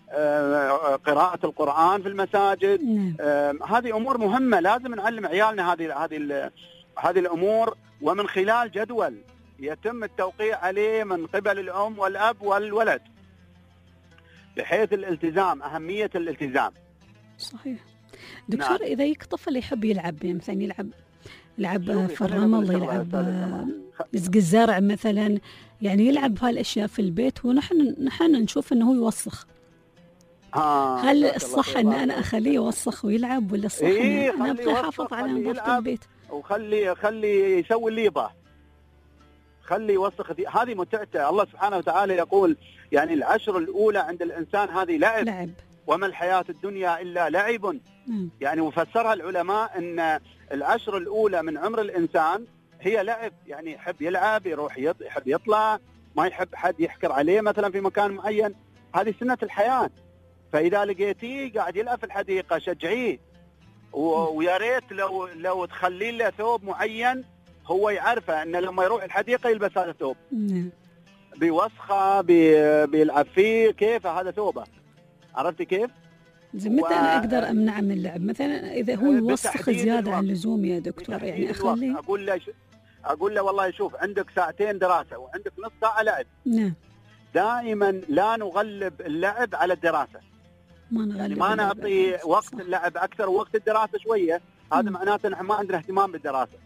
قراءة القرآن في المساجد. هذه أمور مهمة لازم نعلم عيالنا هذه الأمور، ومن خلال جدول يتم التوقيع عليه من قبل الأم والأب والولد، بحيث الالتزام، أهمية الالتزام. صحيح دكتور. نعم. إذا طفل يحب يلعب، مثلا يلعب في الرمل، يلعب يزق الزرع مثلا، يعني يلعب بهالأشياء في البيت، ونحن نشوف أنه يوسخ. هل الصح أن أنا أخليه يوسخ ويلعب، ولا الصح أن أنا أبغى أحافظ على نظافة البيت؟ وخلي يسوي اللي يبغى، خلي يوسخ. هذه متعته. الله سبحانه وتعالى يقول يعني العشر الأولى عند الإنسان هذه لعب. وما الحياة الدنيا إلا لعب. يعني وفسرها العلماء أن العشر الأولى من عمر الإنسان هي لعب، يعني يحب يلعب، يحب يطلع، ما يحب حد يحكر عليه مثلا في مكان معين. هذه سنة الحياة. فإذا لقيتيه قاعد يلعب في الحديقة شجعيه، ويا ريت لو تخلي له ثوب معين هو يعرفه أن لما يروح الحديقة يلبس هذا الثوب. بوسخة بيلعب فيه، كيف هذا ثوبه؟ عرفتي كيف؟ متى أنا أقدر أمنع من اللعب مثلا إذا هو يوسخ زيادة عن اللزوم يا دكتور؟ يعني أخليه. أقول له والله شوف، عندك ساعتين دراسة وعندك نص ساعة لعب. نعم. دائما لا نغلب اللعب على الدراسة. يعني ما نعطي وقت اللعب أكثر ووقت الدراسة شوية. هذا معناته نحن ما عندنا اهتمام بالدراسة.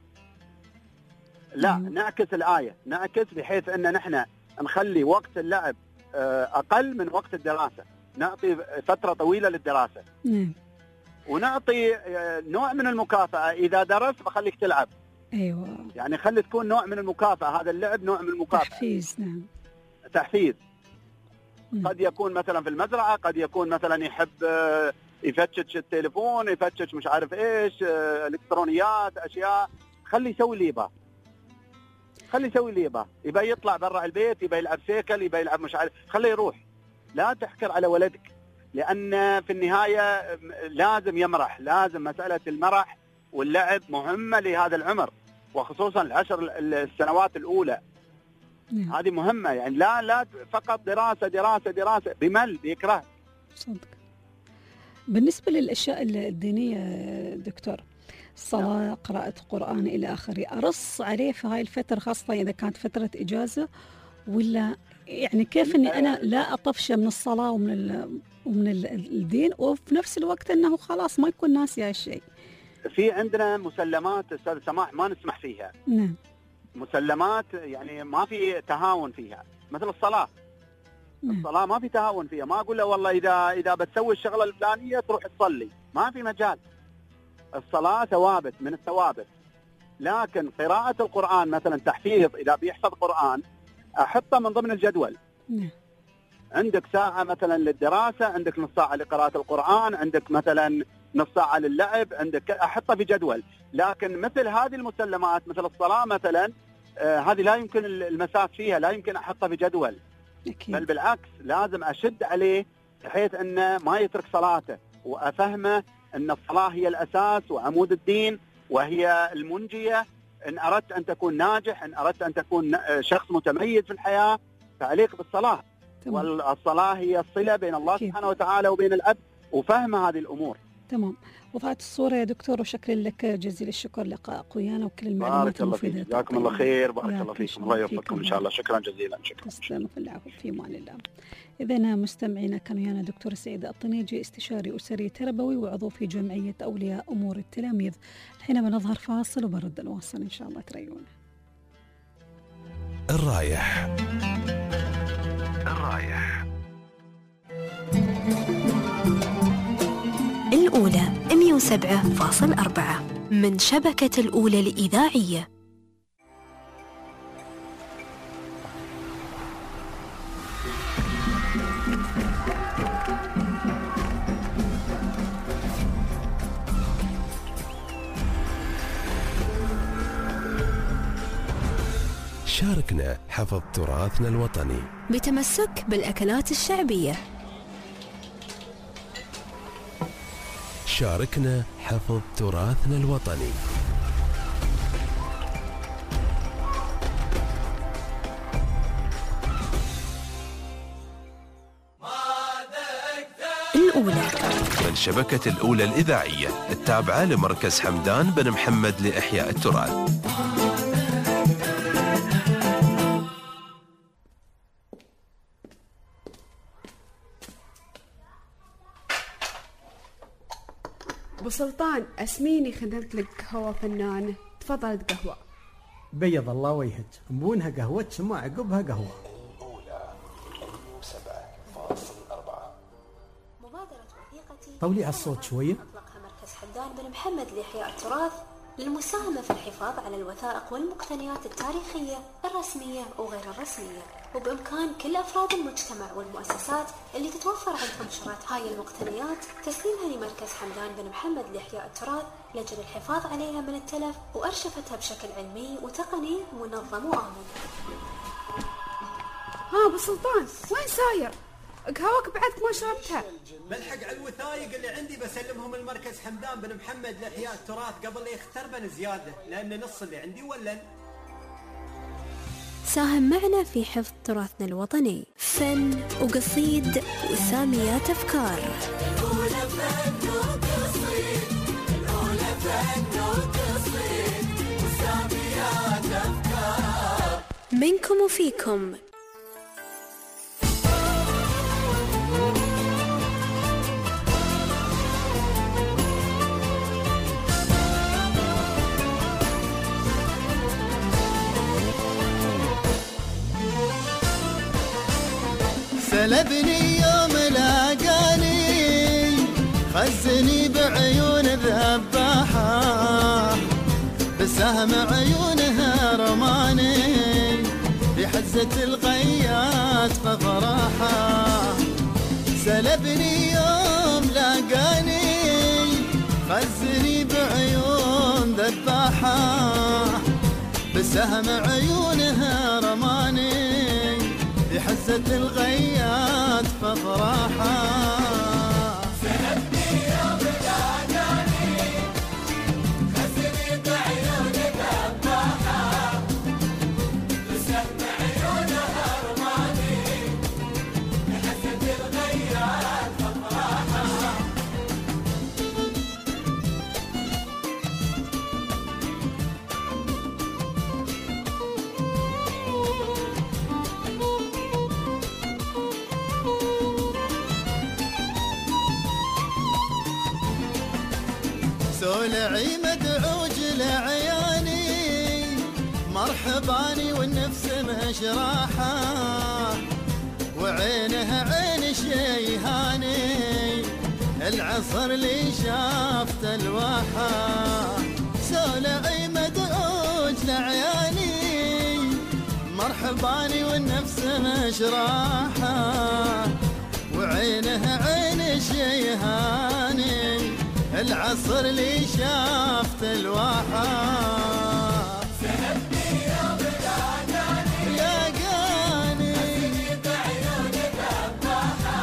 لا، نعكس الآية، نعكس بحيث أن نحن نخلي وقت اللعب أقل من وقت الدراسة، نعطي فترة طويلة للدراسة. ونعطي نوع من المكافأة. إذا درست بخليك تلعب. أيوة. يعني خلي تكون نوع من المكافأة، هذا اللعب نوع من المكافأة. تحفيز. نعم. تحفيز. قد يكون مثلا في المزرعة، قد يكون مثلا يحب يفتش التليفون، يفتش مش عارف إيش، إلكترونيات، أشياء. خلي يسوي اللي يبغى. يبغى يطلع برا البيت، يبغى يلعب سيكل، يبغى يلعب مش عارف، خليه يروح. لا تحكر على ولدك، لأن في النهاية لازم يمرح. لازم مسألة المرح واللعب مهمة لهذا العمر، وخصوصا العشر السنوات الأولى. هذه مهمة. يعني لا فقط دراسة بمل بيكره. صدق. بالنسبة للأشياء الدينية دكتور، الصلاة، قراءة القرآن إلى آخره، أرص عليه في هاي الفترة، خاصة إذا كانت فترة إجازة، ولا يعني كيف أني أنا لا أطفش من الصلاة ومن الدين، وفي نفس الوقت أنه خلاص ما يكون ناسي هالشيء؟ في عندنا مسلمات أستاذ سماح ما نسمح فيها. نعم. مسلمات يعني ما في تهاون فيها، مثل الصلاة. الصلاة ما في تهاون فيها. ما أقول له والله إذا بتسوي الشغلة الفلانية تروح تصلي، ما في مجال. الصلاة ثوابت من الثوابت. لكن قراءة القرآن مثلا تحفيظ، إذا بيحفظ قرآن أحطه من ضمن الجدول. عندك ساعة مثلا للدراسة، عندك نص ساعة لقراءة القرآن، عندك مثلا نص ساعة للعب، عندك أحطه في جدول. لكن مثل هذه المسلمات مثل الصلاة مثلا، هذه لا يمكن المساس فيها، لا يمكن أحطها في جدول. بل بالعكس لازم أشد عليه بحيث أنه ما يترك صلاته، وأفهمه أن الصلاة هي الأساس وعمود الدين، وهي المنجية. إن أردت أن تكون ناجح، إن أردت أن تكون شخص متميز في الحياة، فعليك بالصلاة. والصلاة هي الصلة بين الله سبحانه وتعالى وبين العبد، وفهم هذه الأمور. تمام. وضعت الصورة يا دكتور، وشكرا لك جزيل الشكر لقاء قويانا وكل المعلومات المفيدة. جزاكم الله خير، بارك الله فيكم، الله يوفقكم إن شاء الله. شكرا جزيلا. تسلموا في العفو، في امان الله. إذا مستمعينا كان ويانا دكتور سعيد الطنيجي، استشاري أسري تربوي وعضو في جمعية أولياء أمور التلاميذ. الحين بنظهر فاصل وبرد الواصل إن شاء الله تريونا. الرايح الأولى 107.4 من شبكة الأولى الإذاعية. شاركنا حفظ تراثنا الوطني بتمسك بالأكلات الشعبية. شاركنا حفظ تراثنا الوطني. ماذا الشبكة الأولى الإذاعية التابعة لمركز حمدان بن محمد لإحياء التراث. ابو سلطان اسميني خدمت لك قهوه فنانه، تفضلت قهوه. بيض الله وجهك، مبونها قهوة ثم عقبها قهوة. مبادرة وثيقتي طولي على الصوت شوية. أطلقها مركز حمدان بن محمد لإحياء التراث للمساهمة في الحفاظ على الوثائق والمقتنيات التاريخية الرسمية وغير الرسمية، وبإمكان كل أفراد المجتمع والمؤسسات اللي تتوفر عندهم شرايط هاي المقتنيات تسليمها لمركز حمدان بن محمد لإحياء التراث لأجل الحفاظ عليها من التلف وأرشفتها بشكل علمي وتقني منظم وآمن. ها ابو سلطان وين ساير؟ قهوك بعدك ما شربتها. بلحق على الوثائق اللي عندي بسلمهم المركز حمدان بن محمد لإحياء التراث قبل لا يختربن زيادة، لأن نص اللي عندي ولن. ساهم معنا في حفظ تراثنا الوطني، فن وقصيد وساميات أفكار. الأولى فن وقصيد، الأولى فن وقصيد وساميات أفكار. منكم وفيكم. سلبني يوم لاقاني، خزني بعيون ذباحة، بسهم عيونها رماني، في حزة الغيات ففرحة. سلبني يوم لاقاني، خزني بعيون ذباحة، بسهم عيونها رماني، في حزة الغيات ففرحة. سلبني يوم لاقاني، خزني بعيون ذباحة، بسهم عيونها رماني، في حزة الغيات ففرحة. سولعي مدعوج لعياني، مرحباني والنفس مشراحة، وعينها عين شيهاني، العصر لي شافت الواحة. سولعي مدعوج لعياني، مرحباني والنفس مشراحة، وعينها عين شيهاني، العصر لي شافت الواحة. سلبني يوم لاقاني، لاقاني، خزني بعيون ذباحة،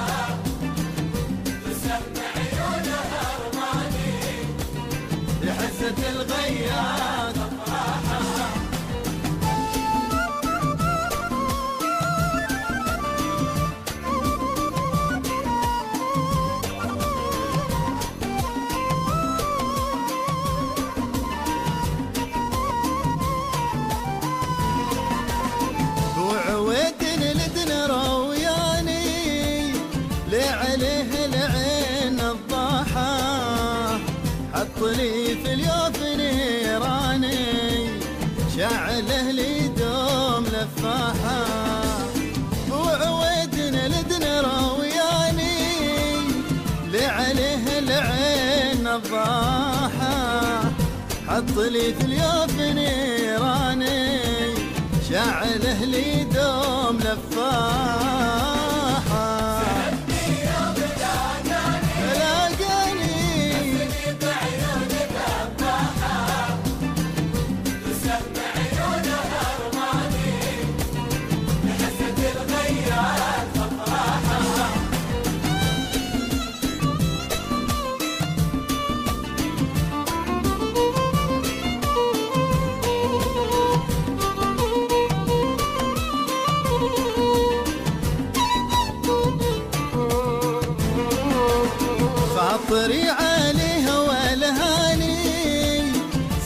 بسهم عيونها رماني، في حزة الغيات ففرحة. وعويدن لدن روياني، لعليه العين الضاحة، حط لي في اليوف نيراني، شعله لي دوم لفاحة. وعويدن لدن روياني، لعليه العين الضاحة، حط لي في اليوف نيراني، شعله لي دوم لفاحة. سلبني يوم لاقاني، خزني بعيون ذباحة، بسهم عيونها رماني، في حزة الغيات ففرحة.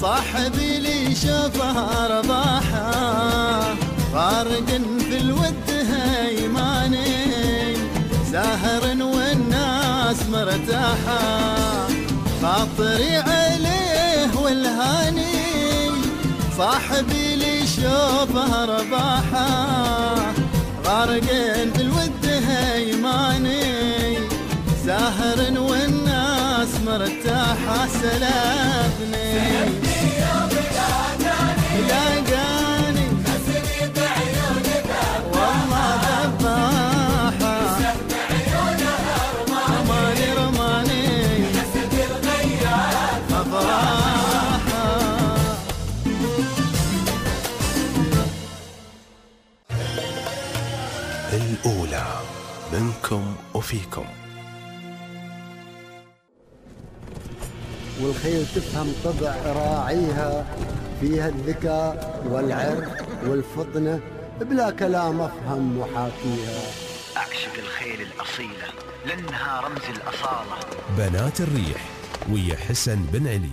صاحبي لي شوفها رباحة غارق في الود هيماني ساهر والناس مرتاحة خاطري عليه والهاني صاحبي لي شوفها رباحة غارق في الود هيماني ساهر والناس مرتاحة سلفني لاقاني والله ذباحة رماني أفراحة الأولى منكم وفيكم. والخيل تفهم طبع راعيها فيها الذكاء والعرق والفطنة بلا كلام أفهم وحاكيها. أعشق الخيل الأصيلة لأنها رمز الأصالة. بنات الريح ويا حسن بن علي.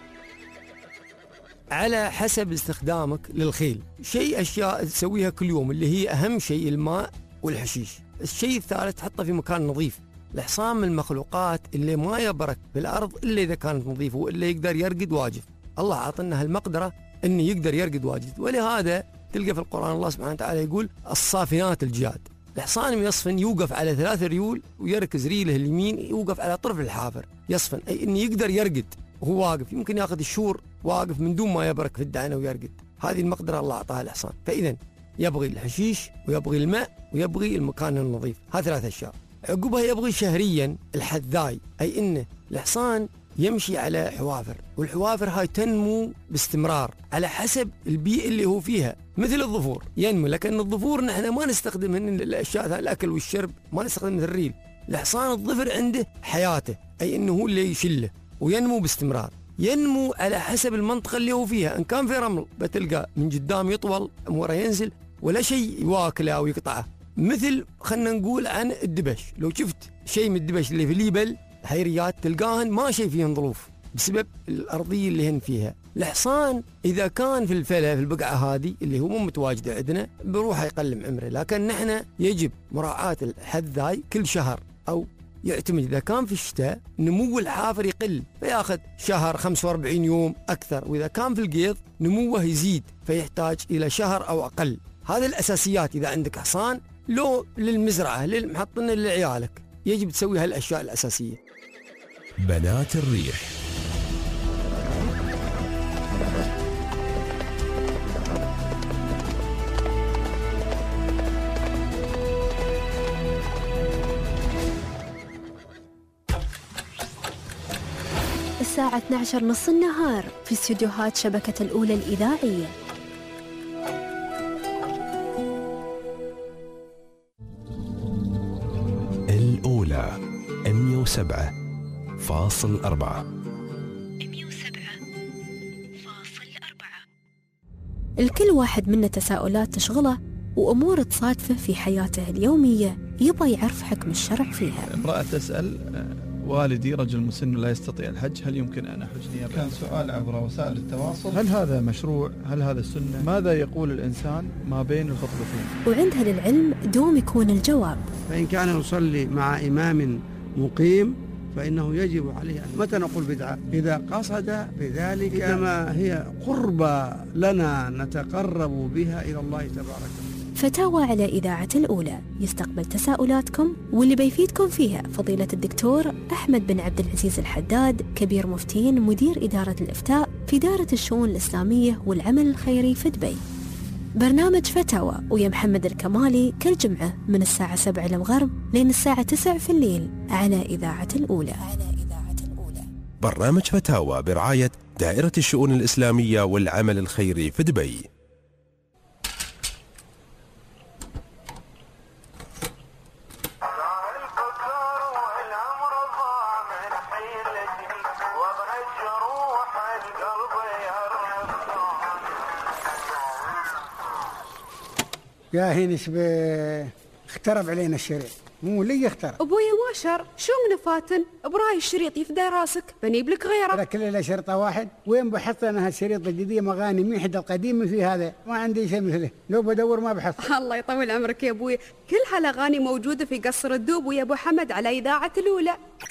على حسب استخدامك للخيل، أشياء تسويها كل يوم اللي هي أهم شيء الماء والحشيش. الشيء الثالث تحطه في مكان نظيف. الحصان من المخلوقات اللي ما يبرك في الأرض إلا إذا كانت نظيفة وإلا يقدر يرقد واجد. الله عطنا هالمقدرة إنه يقدر يرقد واجد، ولهذا تلقى في القرآن الله سبحانه وتعالى يقول الصافنات الجياد. الحصان يصفن يوقف على 3 ريول ويركز ريله اليمين يوقف على طرف الحافر يصفن، أي إنه يقدر يرقد وهو واقف، يمكن ياخذ الشهور واقف من دون ما يبرك في الدعنة ويرقد. هذه المقدرة الله أعطاها الحصان. فإذا يبغي الحشيش ويبغي الماء ويبغي المكان النظيف، هذه 3 أشياء. عقبها يبغي شهريا الحذاي، أي إنه الحصان يمشي على حوافر، والحوافر هاي تنمو باستمرار على حسب البيئة اللي هو فيها، مثل الظفور ينمو، لكن الظفور نحن ما نستخدم من الأشياء الأكل والشرب، ما نستخدم مثل الريل. الحصان الظفر عنده حياته، أي إنه هو اللي يشله وينمو باستمرار. ينمو على حسب المنطقة اللي هو فيها، إن كان في رمل بتلقى من قدام يطول من ورا ينزل ولا شيء يواكله أو يقطعه. مثل خلنا نقول عن الدبش، لو شفت شيء من الدبش اللي في ليبل حيريات تلقاهن ما شيء فيهن ظروف بسبب الأرضية اللي هن فيها. الحصان إذا كان في الفلا في البقعة هذه اللي هو مو متواجدة عندنا بروح يقلم عمره، لكن نحن يجب مراعاة الحذاي كل شهر، أو يعتمد إذا كان في الشتاء نمو الحافر يقل فياخذ شهر 45 يوم أكثر، وإذا كان في القيض نموه يزيد فيحتاج إلى شهر أو أقل. هذه الأساسيات إذا عندك حصان، لو للمزرعة للمحطنة لعيالك يجب تسوي هالأشياء الأساسية. بنات الريح. الساعة 12 نص النهار في استديوهات شبكة الأولى الإذاعية. الأولى 107.4. الكل واحد منا تساؤلات تشغله وأمور تصادفه في حياته اليومية يبغى يعرف حكم الشرع فيها. امرأة تسأل والدي رجل مسن لا يستطيع الحج، هل يمكن أن أحج نيابة؟ كان سؤال عبر وسائل التواصل، هل هذا مشروع؟ هل هذا السنة؟ ماذا يقول الإنسان ما بين الخطبتين؟ وعندها للعلم دوم يكون الجواب. فإن كان يصلي مع إمام مقيم فإنه يجب عليه أن متى نقول بدعة؟ إذا قصد بذلك إنما هي قربة لنا نتقرب بها إلى الله تبارك وتعالى. فتاوى على إذاعة الأولى يستقبل تساؤلاتكم، واللي بيفيدكم فيها فضيلة الدكتور أحمد بن عبد العزيز الحداد، كبير مفتين مدير إدارة الإفتاء في دائرة الشؤون الإسلامية والعمل الخيري في دبي. برنامج فتاوى ويا محمد الكمالي كل جمعة من الساعة 7 المغرب لين الساعة 9 في الليل على إذاعة الأولى. برنامج فتاوى برعاية دائرة الشؤون الإسلامية والعمل الخيري في دبي. يا هين اخترب علينا الشرع، مو لي اخترع. ابويا ما شر، شو من فاتن؟ براي الشريط يفدى راسك، بنيب لك غيره. ترى كل له شرطه واحد، وين بحث انا هالشريط الجديد مغاني من حد القديم في هذا، ما عندي شيء مثله، لو بدور ما بحث. الله يطول عمرك يا ابوي، كل هالاغاني موجوده في قصر الدوب ويا ابو حمد على اذاعه الاولى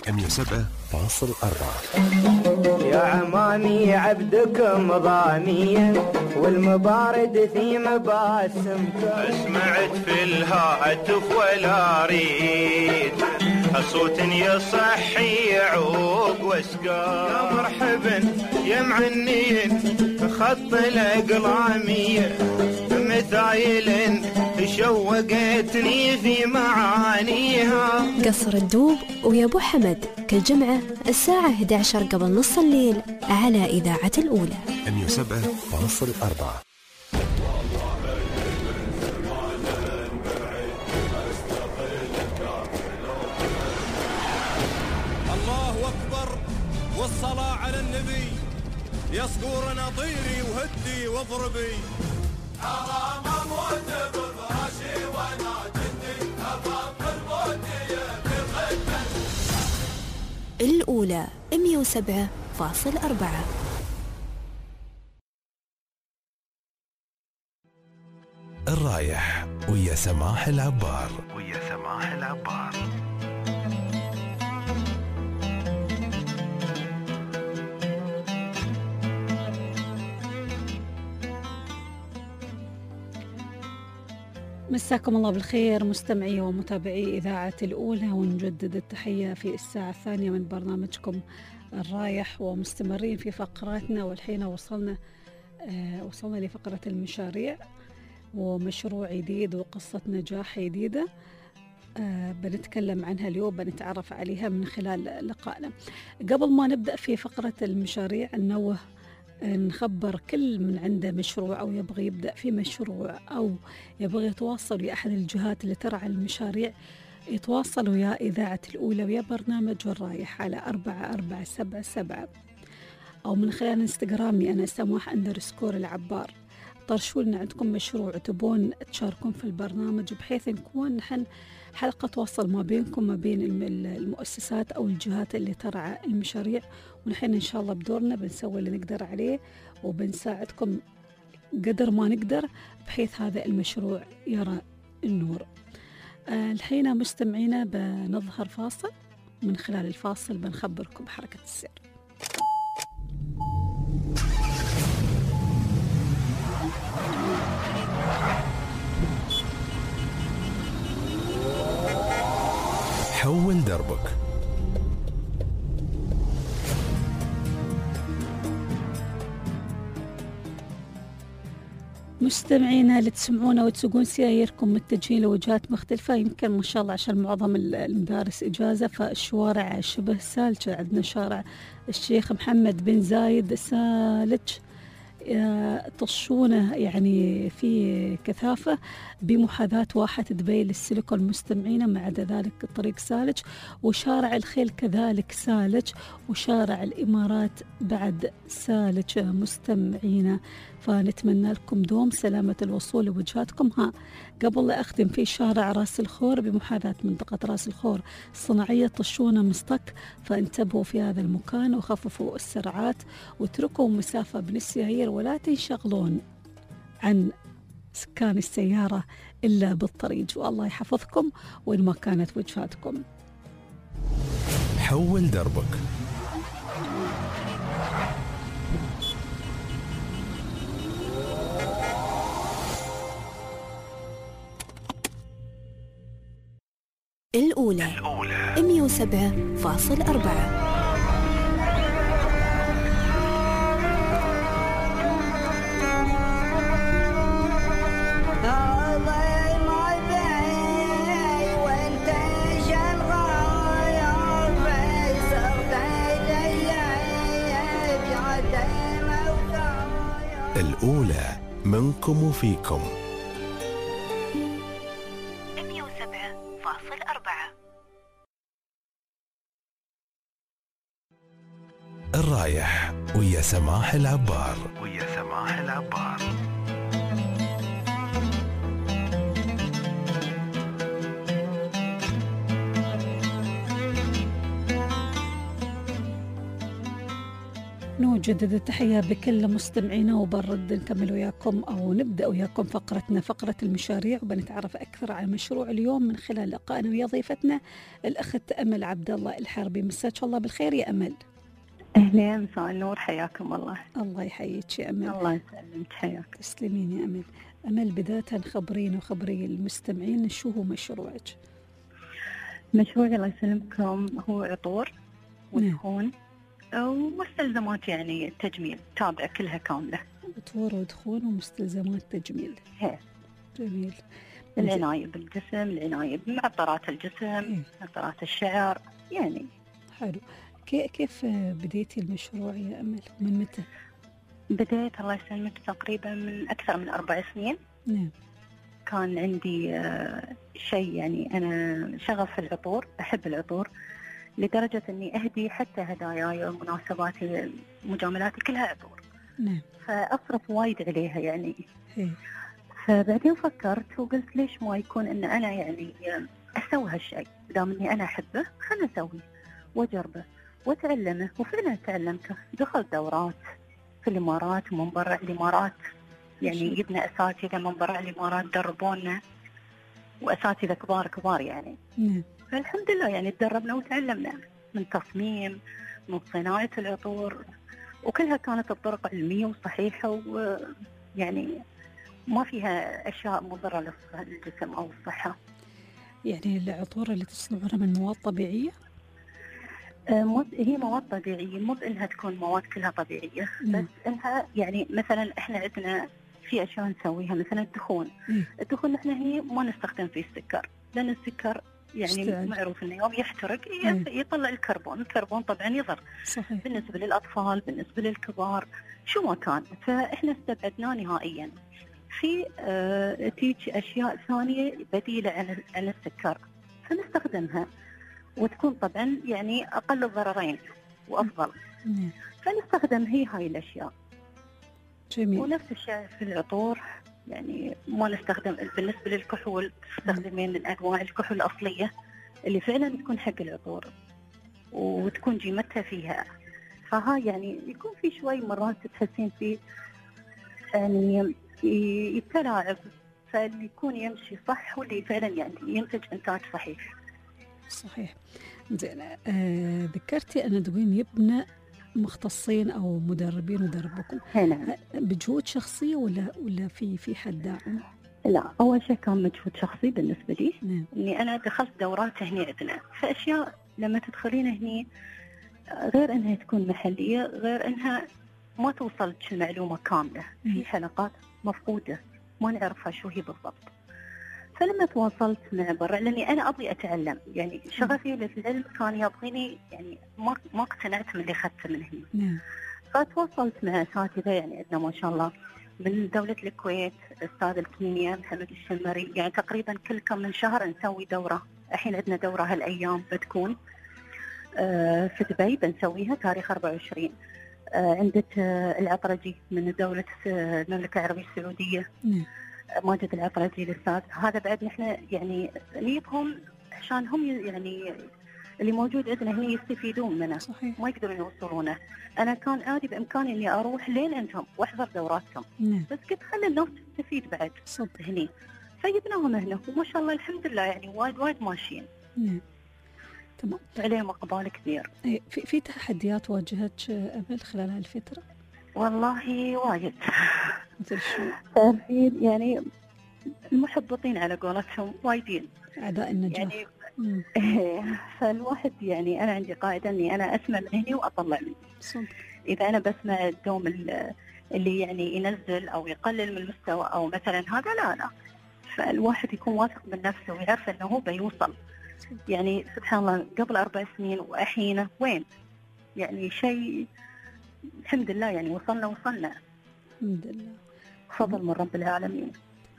107.4. يا عماني عبدكم ضانية والمبارد في مباسمكم، سمعت في الهاتف ولا اريد صوت يصحي يعوق واسقام. يا مرحبا يا معنين خط الاقلامية مثايل شوقتني في معانيها. قصر الدوب ويا ابو حمد كل جمعة الساعة 11 قبل نص الليل على إذاعة الأولى 107.4. الله أكبر والصلاة على النبي، يا صقورنا طيري وهدي واضربي. حرام اموت بفراشي وانا جدي ابغى الموت بخدمة. الأولى 107.4. الرايح ويا سماح العبار. مساكم الله بالخير مستمعي ومتابعي إذاعة الأولى، ونجدد التحية في الساعة الثانية من برنامجكم الرايح، ومستمرين في فقراتنا. والحين وصلنا لفقرة المشاريع، ومشروع جديد وقصة نجاح جديدة بنتكلم عنها اليوم، بنتعرف عليها من خلال لقائنا. قبل ما نبدأ في فقرة المشاريع نخبر كل من عنده مشروع أو يبغى يبدأ في مشروع أو يبغى يتواصل ويا أحد الجهات اللي ترعى المشاريع، يتواصل ويا إذاعة الأولى ويا برنامج الرايح على 4477 أو من خلال انستغرامي أنا سماح_العبار. طرشوا لنا عندكم مشروع تبون تشاركون في البرنامج، بحيث نكون نحن حلقة تواصل ما بينكم ما بين المؤسسات أو الجهات اللي ترعى المشاريع، ونحن إن شاء الله بدورنا بنسوي اللي نقدر عليه وبنساعدكم قدر ما نقدر بحيث هذا المشروع يرى النور. الحين مستمعينا بنظهر فاصل، من خلال الفاصل بنخبركم بحركة السير. حول دربك. مستمعينا اللي تسمعونا وتسوقون سياييركم متجهين لوجهات مختلفة، يمكن ما شاء الله عشان معظم المدارس إجازة فالشوارع شبه سالجة. عندنا شارع الشيخ محمد بن زايد سالج طشونه يعني في كثافة بمحاذاة واحة دبي للسيليكون مستمعين، مع عدا ذلك الطريق سالج، وشارع الخيل كذلك سالج، وشارع الإمارات بعد سالج مستمعين. فنتمنى لكم دوم سلامة الوصول لوجهاتكم. قبل لا أختم في شارع راس الخور بمحاذاة منطقة راس الخور الصناعية طشونه مصطك، فانتبهوا في هذا المكان وخففوا السرعات واتركوا مسافة بين السيايير، ولا تنشغلون عن سكان السيارة إلا بالطريق، والله يحفظكم وين ما كانت وجهاتكم. حول دربك. الأولى 107.4. الأولى منكم وفيكم 107.4. الرايح ويا سماح العبار. نجدد التحية بكل مستمعينا وبنرد نكمل وياكم أو نبدأ وياكم فقرة المشاريع، وبنتعرف أكثر عن مشروع اليوم من خلال لقائنا ويا ضيفتنا الأخت أمل عبد الله الحربي. مساك الله بالخير يا أمل. أهلا، مساء النور، حياكم الله. الله يحييك يا أمل. الله يسلمك، حياك. تسلمين يا أمل. أمل بداية خبرينا وخبري المستمعين شو هو مشروعك؟ مشروعي الله يسلمكم هو عطور ودهون ومستلزمات يعني التجميل تابعة كلها كاملة. عطور ودهون ومستلزمات تجميل. هي. جميل. العناية بالجسم، العناية بمعطرات الجسم، معطرات الشعر يعني. حلو. كيف بديتي المشروع يا أمل؟ من متى؟ بديت الله يسلمك تقريبا من أكثر من 4 سنين. نعم. كان عندي شيء يعني أنا شغف في العطور، أحب العطور لدرجة أني أهدي حتى هداياي ومناسباتي مجاملاتي كلها عطور. نعم. فأصرف وايد عليها يعني. هي. فبعدين فكرت وقلت ليش ما يكون أن أنا يعني أسوي هالشيء، دام أني أنا أحبه خلنا أسويه وأجربه وأتعلمه. وفعلا تعلمته، دخلت دورات في الإمارات ومن برا الإمارات، يعني جبنا أساتذة من برا الإمارات دربونا، وأساتذة كبار يعني. فالحمد لله يعني تدربنا وتعلمنا من تصميم، من صناعة العطور، وكلها كانت بطرق علمية وصحيحة، ويعني ما فيها أشياء مضرة للجسم أو الصحة. يعني العطور اللي تصنعونها من مواد طبيعية؟ هي مواد طبيعية، مو بأنها تكون مواد كلها طبيعية، بس أنها يعني مثلا إحنا عندنا في أشياء نسويها مثلا الدخون. الدخون نحن هي ما نستخدم فيه السكر، لأن السكر يعني معروف إنه يوم يحترق يطلع الكربون طبعا يضر. صحيح. بالنسبة للأطفال، بالنسبة للكبار، شو ما كان، فإحنا استبعدناه نهائيا. في تيجي أشياء ثانية بديلة عن السكر فنستخدمها، وتكون طبعا يعني أقل الضررين وأفضل. فنستخدم هاي الأشياء. جميل. ونفس الشيء في العطور، يعني ما نستخدم بالنسبة للكحول، تستخدمين من أنواع الكحول الأصلية اللي فعلا تكون حق العطور وتكون قيمتها فيها. فها يعني يكون في شوي مرات تحسين فيه يعني يتلاعب، فاللي يكون يمشي صح واللي فعلا يعني ينتج إنتاج صحيح. صحيح. زين، ذكرتي أن دوين يبنى مختصين أو مدربين ودربكم. هنا بجهود شخصية ولا في حد داعم؟ لا، أول شيء كان مجهود شخصي بالنسبة لي. نعم. إني أنا دخلت دورات هني عندنا، فأشياء لما تدخلين هني غير أنها تكون محلية، غير أنها ما توصلك المعلومة كاملة. في حلقات مفقودة ما نعرفها شو هي بالضبط. فلما تواصلت مع برا، لاني انا ابغي اتعلم، يعني شغفي في العلم كان يبغيني، يعني ما اقتنعت من اللي اخذته من هنا. فتواصلت مع اساتذه يعني عندنا ما شاء الله من دوله الكويت، استاذ الكيمياء محمد الشمري، يعني تقريبا كل كم من شهر نسوي دوره. الحين عندنا دوره هالايام بتكون في دبي، بنسويها تاريخ 24. عندك العطرجي من دوله المملكه العربيه السعوديه. ماجد العطرجي الأستاذ، هذا بعد نحن يعني نجيبهم عشان هم يعني اللي موجود عندنا هنا يستفيدون منه. صحيح. ما يقدرون يوصلونه. أنا كان عادي بإمكاني إني أروح لين عندهم وأحضر دوراتهم. بس كنت خلي الناس تستفيد بعد هني، فجبناهم هنا وما شاء الله الحمد لله يعني وايد ماشيين. تمام. عليهم إقبال كبير. في تحديات واجهتك أمل خلال هالفترة؟ والله وايد. مثل شو؟ يعني المحبطين على قولتهم وايدين، أعداء النجاح. يعني فالواحد يعني أنا عندي قاعدة إني أنا أسمع من هني وأطلع مني. صدق. إذا أنا بسمع الدوم اللي يعني ينزل أو يقلل من المستوى أو مثلا هذا، لا، فالواحد يكون واثق من نفسه ويعرف إنه هو بيوصل. يعني سبحان الله قبل 4 سنين وأحينا وين، يعني شيء الحمد لله يعني وصلنا. الحمد لله، فضل من رب العالمين.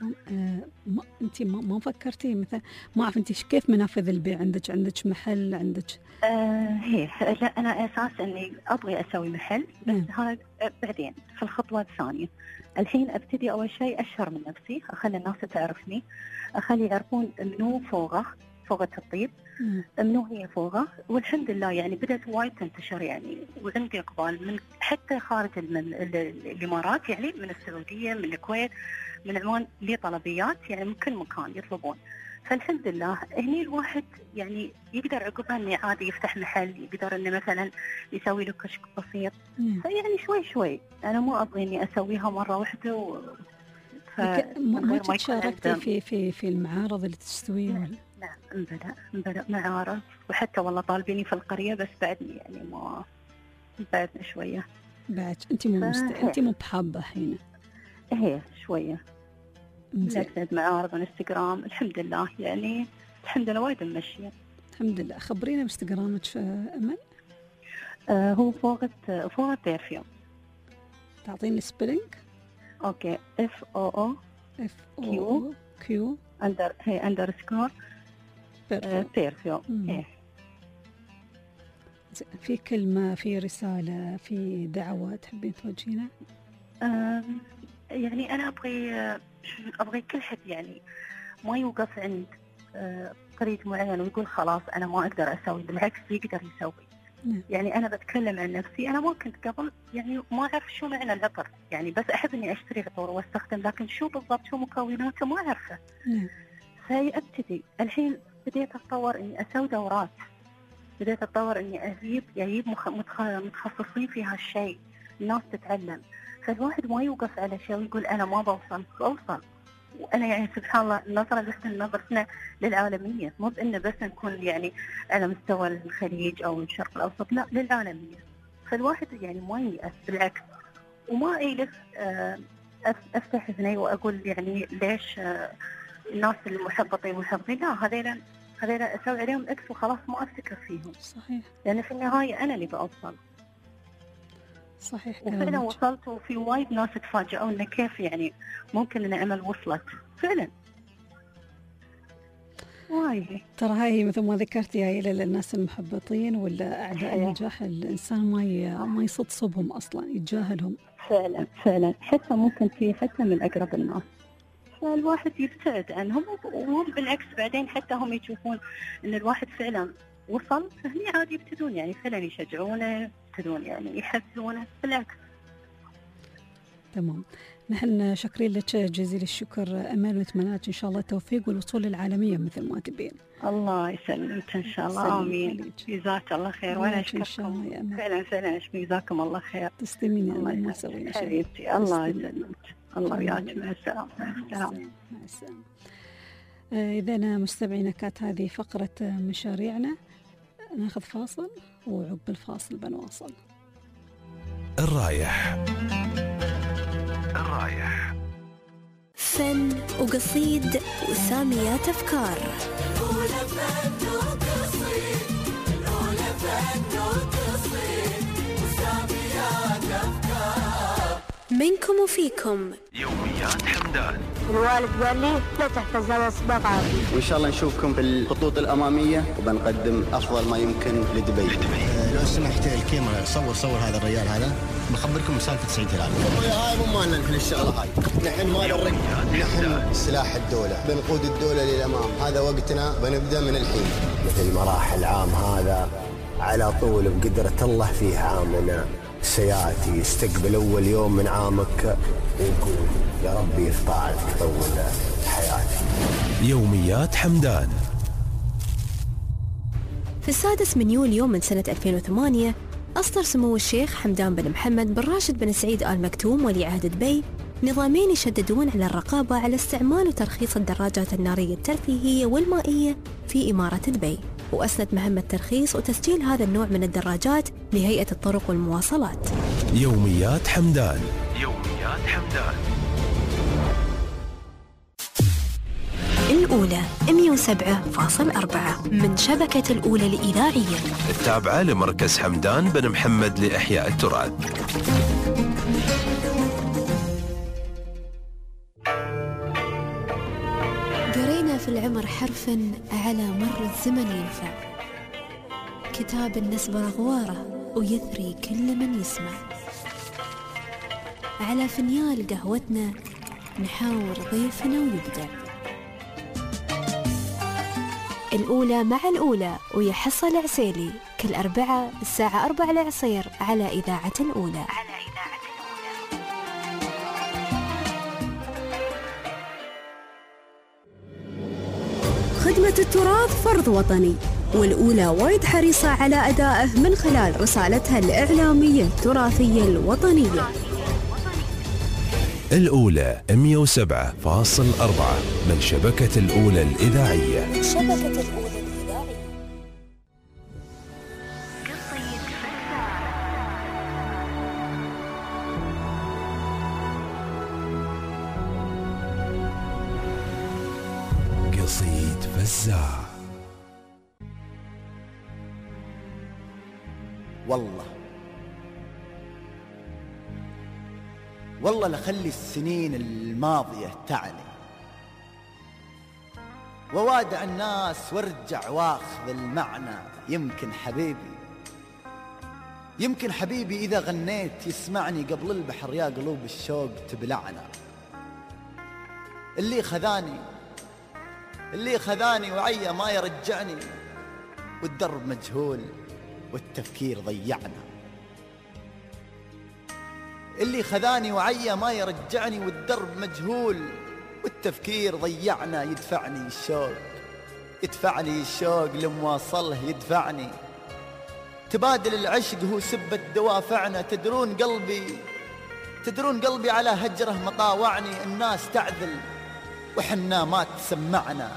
انت ما فكرتي مثلا، ما اعرف انت كيف منافذ البيع عندك محل عندك؟ لا، انا اساس اني ابغي اسوي محل، بس هذا بعدين في الخطوه الثانيه. الحين ابتدي اول شيء اشهر من نفسي، اخلي الناس تعرفني، اخلي يعرفون منو فوقه، فوغة الطيب، منو هي فوغة، والحمد لله يعني بدأت وايد تنتشر يعني، وعندي إقبال من حتى خارج الإمارات، يعني من السعودية، من الكويت، من عمان، لي طلبيات يعني من كل مكان يطلبون. فالحمد لله هني الواحد يعني يقدر عقبها انه عادي يفتح محل، يقدر انه مثلا يسوي له كشك بسيط. فيعني شوي شوي، انا مو ابغى اني اسويها مره واحده ما تشاركتي في المعارض اللي تستويها؟ نعم، انبدأ معارض، وحتى والله طالبيني في القريه، بس بعدني يعني ما بعدنا شويه. بعد انت مو بحابه هنا؟ ايه شويه. لقيت معارض انستغرام، الحمد لله يعني، الحمد لله وايد ممشيه. الحمد لله. خبرينا بانستغرامك في امل. هو فوغة بيرفيوم. تعطيني السبيلينج؟ اوكي، FOO __ بيرفيوم. ايه. في كلمه، في رساله، في دعوه تحبين توجهينها؟ يعني أنا أبغي كل حد يعني ما يوقف عند طريق معين ويقول خلاص أنا ما أقدر أسوي، بالعكس يقدر يسوي. يعني أنا بتكلم عن نفسي، أنا ما كنت قبل يعني ما أعرف شو معنى العطر، يعني بس أحب إني أشتري عطور واستخدم، لكن شو بالضبط شو مكوناته ما أعرفه. فهي أبتدي الحين، بديت أتطور إني أسوي دورات، بديت أتطور إني أجيب متخصصين في هالشيء، الناس تتعلم. فالواحد ما يوقف على شيء ويقول أنا ما بوصل. وأنا يعني سبحان الله النظرة اللي احنا نظرتنا للعالمية، مو بأنه بس نكون يعني على مستوى الخليج أو الشرق الأوسط، لا للعالمية. فالواحد يعني ما ييأس، بالعكس، وما أيلف أفتح ذني وأقول يعني ليش الناس المحبطين لا، هذيلا أسوي عليهم إكس وخلاص ما أفتكر فيهم. صحيح. لأن في النهاية أنا اللي بأوصل. صحيح. وفعلا وصلت، وفي وايد ناس تفاجئوا إنه كيف يعني ممكن إن أمل وصلت فعلا. وايد. ترى هاي مثل ما ذكرتي، هاي للناس المحبطين ولا أعداء النجاح، الإنسان ما يصد صبهم أصلا، يتجاهلهم. فعلا حتى ممكن حتى من أقرب الناس، فالواحد يبتعد عنهم، وهم بالعكس بعدين حتى هم يشوفون إن الواحد فعلا وصل، فهني عادي يبتدون يعني فعلا يشجعونه، يبتدون يعني يحفزونه، بالعكس. تمام. نحن شاكرين لك جزيل الشكر أمل، ونتمنى لك إن شاء الله التوفيق والوصول للعالمية مثل ما تبين. الله يسلمك إن شاء الله. آمين. جزاك الله خير، وأنا أشكركم فعلا جزاكم الله خير. تسلمين. الله ما سوينا شيء حبيبتي. الله يسلمك. الله وياك. مع السلامة. مع السلامة. إذا مستمعينا كانت هذه فقرة مشاريعنا، ناخذ فاصل وعقب الفاصل بنواصل. الرايح. فن وقصيد وساميات أفكار. منكم وفيكم. يوميات حمدان. الوالد قال لي لا تحفظ هذا سباق عربي. وإن شاء الله نشوفكم في الخطوط الأمامية، وبنقدم أفضل ما يمكن لدبي. لو سمحت الكاميرا صور هذا الرجال هذا، بخبركم بسالفة سعيد هلال. هاي مو مالنا في الشغلة هاي، نحن ما نرق، نحن سلاح الدولة، بنقود الدولة للأمام، هذا وقتنا، بنبدأ من الحين. مثل مراحل عام هذا على طول بقدرة الله فيه عامنا. سياتي يستقبل أول يوم من عامك ويقول يا ربي في طاعتك طول حياتي. يوميات حمدان. في 6 يوليو من سنة 2008 أصدر سمو الشيخ حمدان بن محمد بن راشد بن سعيد آل مكتوم ولي عهد دبي نظامين يشددون على الرقابة على استعمال وترخيص الدراجات النارية الترفيهية والمائية في إمارة دبي، وأسند مهمة ترخيص وتسجيل هذا النوع من الدراجات لهيئة الطرق والمواصلات. يوميات حمدان. الأولى 107.4 من شبكة الأولى الإذاعية، التابعة لمركز حمدان بن محمد لإحياء التراث. قرينا في العمر حرفا على مر الزمن ينفع، كتاب النسبة غواره ويثري كل من يسمع، على فنيال قهوتنا نحاور ضيفنا ويبدع، الأولى مع الأولى ويا حصة العسيلي كل أربعاء الساعة 4 العصير على إذاعة الأولى. خدمة التراث فرض وطني، والأولى وايد حريصة على أدائه من خلال رسالتها الإعلامية التراثية الوطنية. الأولى 107.4 من شبكة الأولى الإذاعية. قصيد فزاع. والله لخلي السنين الماضية تعلي ووادع الناس وارجع واخذ المعنى. يمكن حبيبي إذا غنيت يسمعني قبل البحر يا قلوب الشوق تبلعنا. اللي خذاني وعيا ما يرجعني، والدرب مجهول والتفكير ضيعنا. اللي خذاني وعيا ما يرجعني والدرب مجهول والتفكير ضيعنا. يدفعني الشوق لمواصله يدفعني. تبادل العشق هو سبة دوافعنا. تدرون قلبي على هجره مطاوعني. الناس تعذل وحنا ما تسمعنا.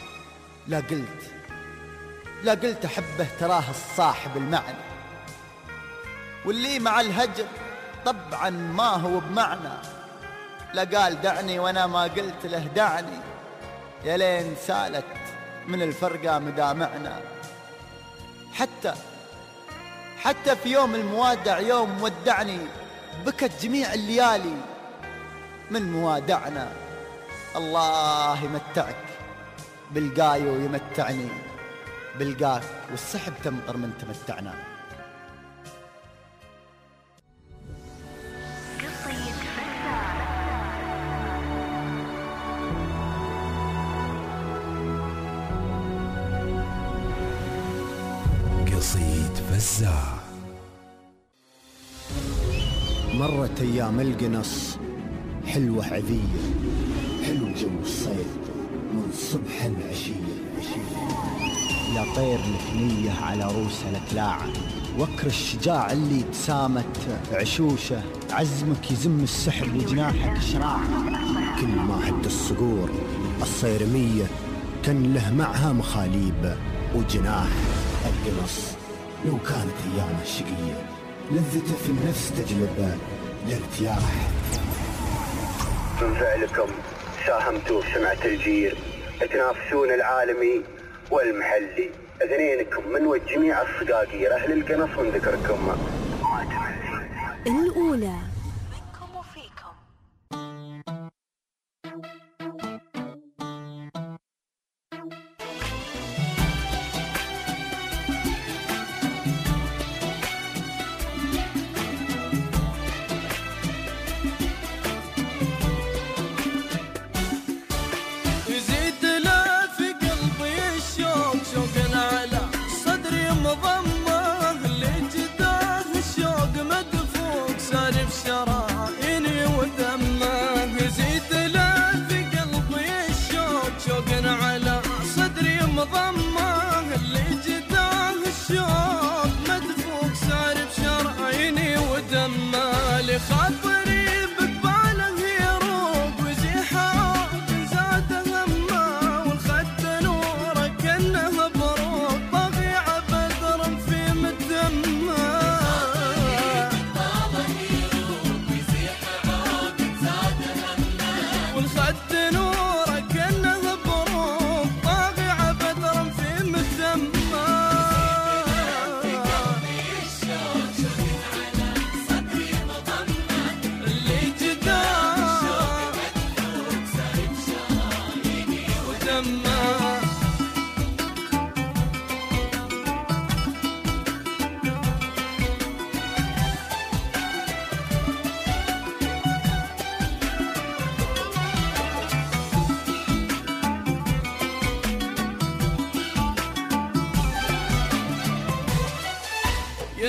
لا قلت أحبه تراه الصاحب المعنى، واللي مع الهجر طبعا ما هو بمعنى. لا قال دعني وانا ما قلت له دعني، يا لين سالت من الفرقة مدامعنا. حتى في يوم الموادع يوم ودعني، بكت جميع الليالي من موادعنا. الله يمتعك بالقايو يمتعني، بالقاك والسحب تمطر من تمتعنا. قصيد فزاع. مرت أيام القنص حلوة عذية، حلو جو الصيف من صبح العشية. يا طير الثنية على روسها الأكلاعة، وكر الشجاع اللي تسامت عشوشه. عزمك يزم السحب وجناحك شراعة. كل ما هد الصقور الصيرمية كان له معها مخاليب وجناح. القنص لو كانت أيامه شقية لذته في النفس تجلب الارتياح. من فعلكم ساهمتوا في سمعة الجير، تنافسون العالمي والمحلي. اثنينكم من وجميع الصقاقير أهل القنص من ذكركم ما تملي. الأولى شارف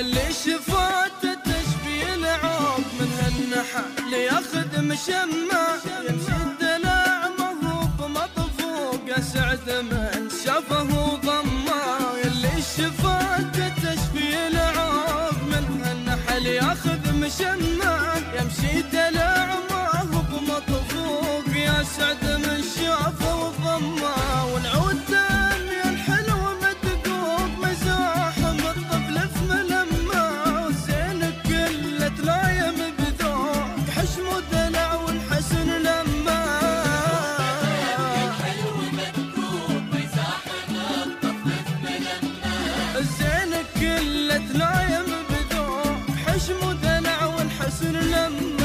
يلي شفاته تشفي العوق من هالنحل ياخذ مشمع يمشي الدلع مهوب مطفوق اسعد من شافه ضمع يلي شفاته تشفي العوق من هالنحل ياخذ مشمع يمشي الدلع مهوب مطفوق يا سعد من شافه ضمع والعود دمي الحلو مدقوق مزاحم الطفل في ملمع وزين كله تلايم بذوق حشم ودلع والحسن لما الحلو مدقوق مزاحم الطفل في ملمع الزين كله تلايم بذوق حشم ودلع والحسن لما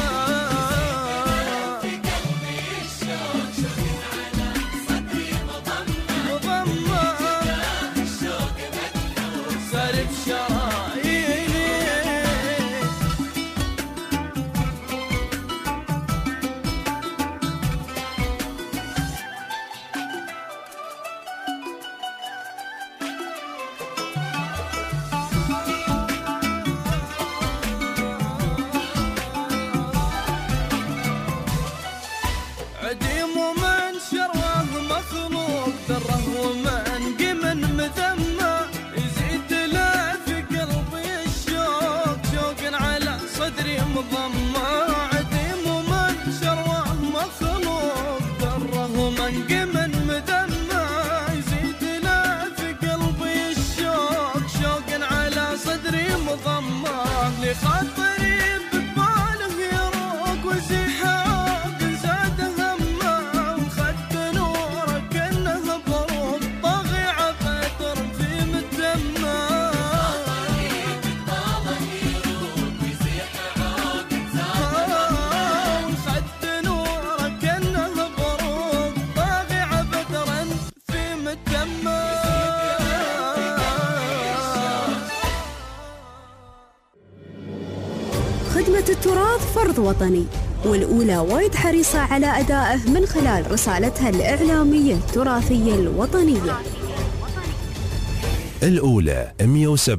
عديم ومن شروه مخلوق دره ومن قمن مثمى يزيد له في قلبي الشوق شوق على صدري مضمى عديم ومن شروه مخلوق دره ومن قمن مثمى يزيد له في قلبي الشوق شوق على صدري مضمى لخاطري بباله يروق وزيحه خدمة التراث فرض وطني، والأولى وايد حريصة على أدائه من خلال رسالتها الإعلامية التراثية الوطنية. الأولى 107.4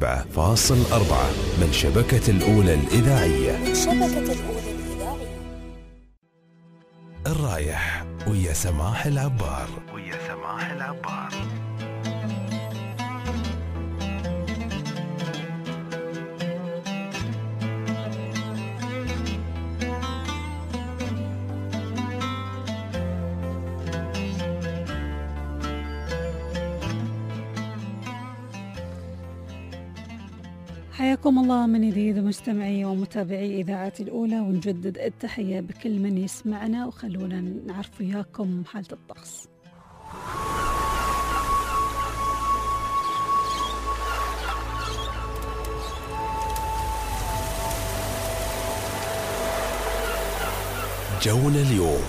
من شبكة الأولى الإذاعية. الرايح ويا سماح العبار. حياكم الله من جديد مستمعي ومتابعي إذاعة الأولى، ونجدد التحية بكل من يسمعنا، وخلونا نعرف وياكم حالة الطقس. جونا اليوم.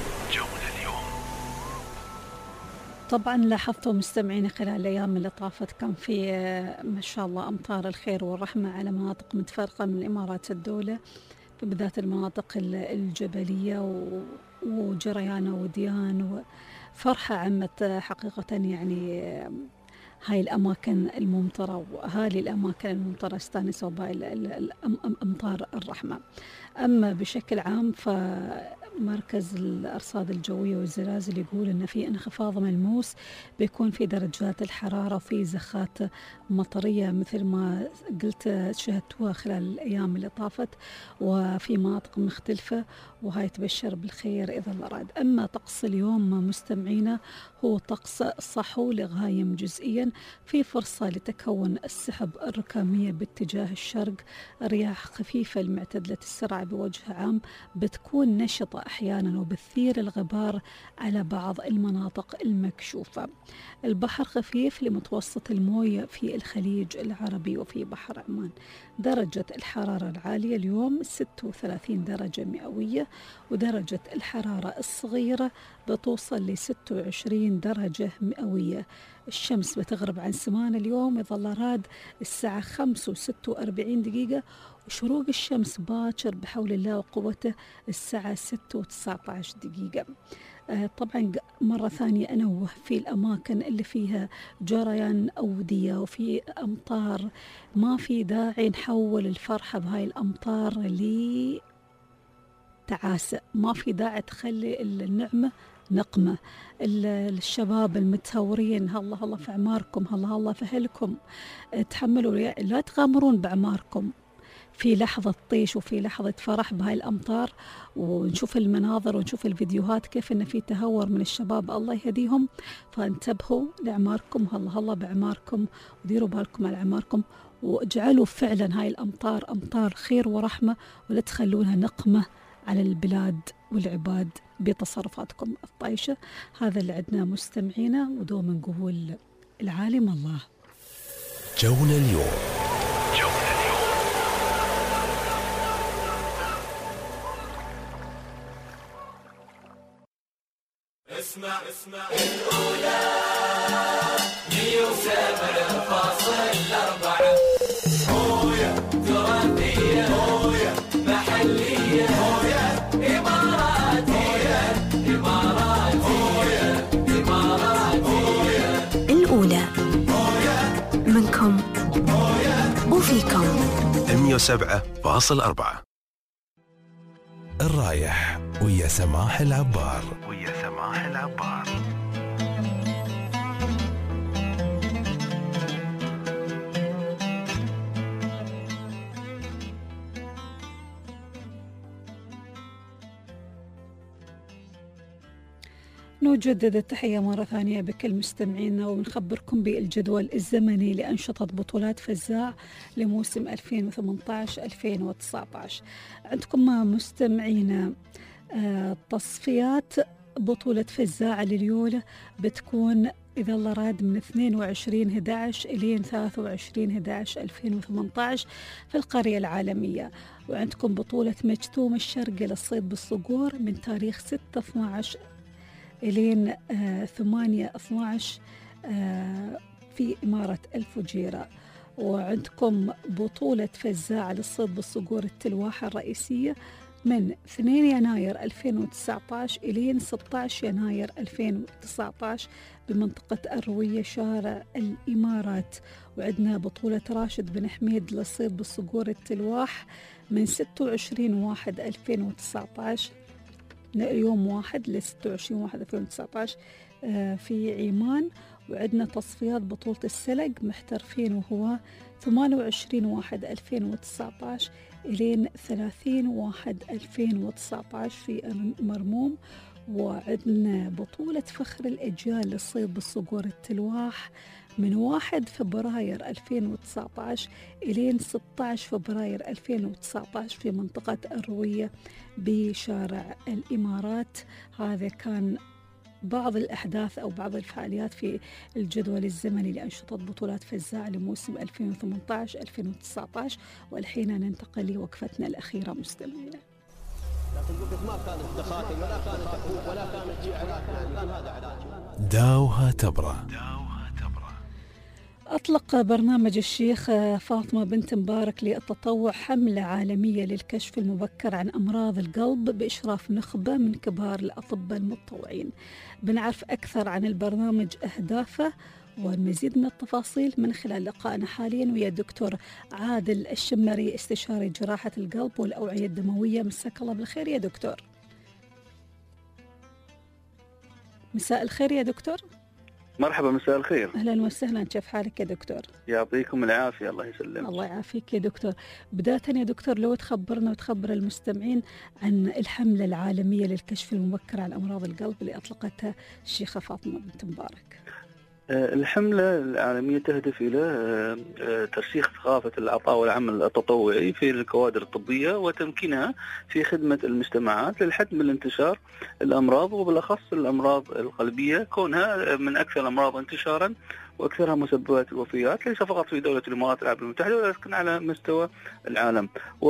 طبعا لاحظتوا مستمعين خلال الأيام اللي طافت كان في ما شاء الله أمطار الخير والرحمة على مناطق متفرقة من الإمارات الدولة، بالذات المناطق الجبلية وجريان وديان، وفرحة عمت حقيقة يعني هاي الأماكن الممطرة، وأهالي الأماكن الممطرة استانسوا بأمطار الرحمة. أما بشكل عام فمركز الأرصاد الجوية والزلازل يقول أن في انخفاض ملموس بيكون في درجات الحرارة وفي زخات مطرية مثل ما قلت شهدتوها خلال الأيام اللي طافت وفي مناطق مختلفة، وهاي تبشر بالخير إذا الله أراد. أما طقس اليوم مستمعينا هو طقس صحو لغايم جزئيا، في فرصة لتكون السحب الركامية باتجاه الشرق، رياح خفيفة المعتدلة السرعة بوجه عام بتكون نشطة أحيانا وبتثير الغبار على بعض المناطق المكشوفة. البحر خفيف لمتوسط الموية في الخليج العربي وفي بحر عمان. درجة الحرارة العالية اليوم 36 درجة مئوية، ودرجة الحرارة الصغيرة بتوصل ل 26 درجة مئوية. الشمس بتغرب عن سمان اليوم يظل راد الساعة 5:46 دقيقة، وشروق الشمس باكر بحول الله وقوته الساعة 6:19 دقيقة. طبعا مرة ثانية أنوه في الأماكن اللي فيها جريان أودية وفي أمطار، ما في داعي نحول الفرحة بهاي الأمطار لتعاسة، ما في داعي تخلي النعمة نقمة. الشباب المتهورين هلا هلا في أعماركم، هلا هلا في أهلكم، تحملوا، لا تغامرون بأعماركم في لحظة طيش وفي لحظة فرح بهاي الأمطار. ونشوف المناظر ونشوف الفيديوهات كيف إن في تهور من الشباب، الله يهديهم. فانتبهوا لأعماركم، هلا هلا بأعماركم، وديروا بالكم على أعماركم، واجعلوا فعلا هاي الأمطار أمطار خير ورحمة، ولا تخلونها نقمة على البلاد والعباد بتصرفاتكم الطايشة. هذا اللي عندنا مستمعينا، ودوم نقول العالم الله. جونا اليوم. اسمع الأولى 107.4 هوية تراثية، هوية محلية، هوية إماراتية، إماراتية، إماراتية. الأولى منكم وفيكم. 107.4 الرايح ويا سماح العبار. نجدد التحية مرة ثانية بكل مستمعينا، ونخبركم بالجدول الزمني لأنشطة بطولات فزاع لموسم 2018-2019. عندكم مستمعينا تصفيات بطولة فزاع لليولة بتكون إذا الله راد من 22/11 إلى 23/11/2018 في القرية العالمية. وعندكم بطولة مجتوم الشرقي للصيد بالصقور من تاريخ 6/12 إلين 8/12 في إمارة الفجيرة. وعندكم بطولة فزاع للصيد بالصقور التلواحة الرئيسية من 2 يناير 2019 إلين 16 يناير 2019 بمنطقة الروية شارع الإمارات. وعندنا بطولة راشد بن حميد للصيد بالصقور التلواح من 26/1/2019 يوم 1 ل 26/1/2019 في عمان. وعندنا تصفيات بطولة السلق محترفين وهو 28/1/2019 إلين 30/1/2019 في مرموم. وعندنا بطولة فخر الأجيال للصيد بالصقور التلواح من 1 فبراير 2019 إلين 16 فبراير 2019 في منطقة الروية بشارع الإمارات. هذا كان بعض الأحداث أو بعض الفعاليات في الجدول الزمني لأنشطة بطولات فزاع لموسم 2018-2019. والحين ننتقل لوقفتنا الأخيرة مستمعينا. ما كانت تخاطب ولا كانت تفوق ولا كانت تجي علاج، كان هذا علاج. داوها تبرة. أطلق برنامج الشيخ فاطمة بنت مبارك للتطوع حملة عالمية للكشف المبكر عن أمراض القلب بإشراف نخبة من كبار الأطباء المتطوعين. بنعرف أكثر عن البرنامج، أهدافه والمزيد من التفاصيل من خلال لقائنا حاليا ويا دكتور عادل الشمري، استشاري جراحة القلب والأوعية الدموية. مساك الله بالخير يا دكتور. مساء الخير يا دكتور. مرحبا، مساء الخير. أهلا وسهلا، كيف حالك يا دكتور؟ يعطيكم العافية، الله يسلمك. الله يعافيك يا دكتور. بداية يا دكتور لو تخبرنا وتخبر المستمعين عن الحملة العالمية للكشف المبكر عن أمراض القلب اللي أطلقتها الشيخة فاطمة بنت مبارك. الحملة العالمية تهدف إلى ترسيخ ثقافة العطاء والعمل التطوعي في الكوادر الطبية وتمكينها في خدمة المجتمعات للحد من انتشار الأمراض، وبالأخص الأمراض القلبية كونها من أكثر الأمراض انتشارا وأكثرها مسببات الوفيات ليس فقط في دولة الإمارات العربية المتحدة ولكن على مستوى العالم.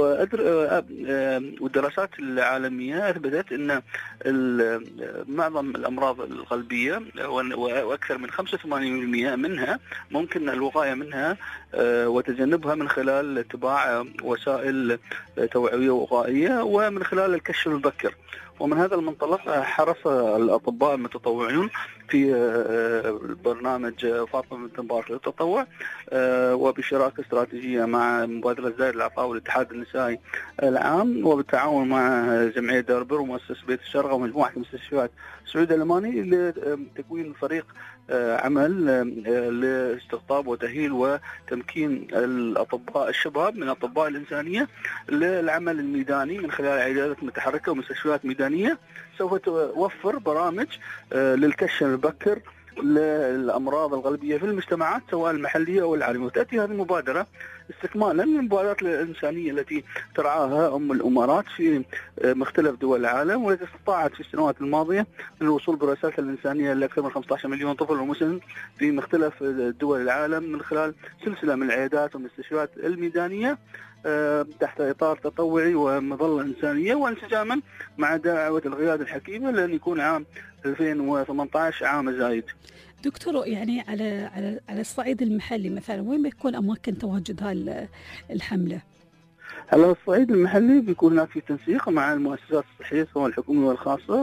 والدراسات العالمية أثبتت أن معظم الأمراض القلبية وأكثر من 85% منها ممكن الوقاية منها وتجنبها من خلال اتباع وسائل توعوية ووقائية ومن خلال الكشف المبكر. ومن هذا المنطلق حرص الأطباء المتطوعون في برنامج فاطمة بنت مبارك للتطوع وبشراكة استراتيجية مع مبادرة زايد العطاء والاتحاد النسائي العام وبالتعاون مع جمعية داربر ومؤسسة بيت الشرقة ومجموعة مستشفيات سعود الألماني لتكوين فريق عمل لاستقطاب وتأهيل وتمكين الأطباء الشباب من الأطباء الإنسانية للعمل الميداني من خلال عيادات متحركة ومستشفيات ميدانية سوف توفر برامج للكشف المبكر للأمراض القلبية في المجتمعات سواء المحلية أو العالمية. وتأتي هذه المبادرة استكمالا للمبادرات الإنسانية التي ترعاها الإمارات في مختلف دول العالم والتي استطاعت في السنوات الماضية الوصول برسالة الإنسانية لأكثر من 15 مليون طفل ومسن في مختلف دول العالم من خلال سلسلة من العيادات والمستشفيات الميدانية تحت إطار تطوعي ومظلة إنسانية وانسجاما مع دعوة القيادة الحكيمة لأن يكون عام 2018 عام زايد. دكتور يعني على الصعيد المحلي مثلا وين بيكون أماكن تواجد هذه الحملة؟ على الصعيد المحلي بيكون هناك في تنسيق مع المؤسسات الصحية سواء الحكومية والخاصة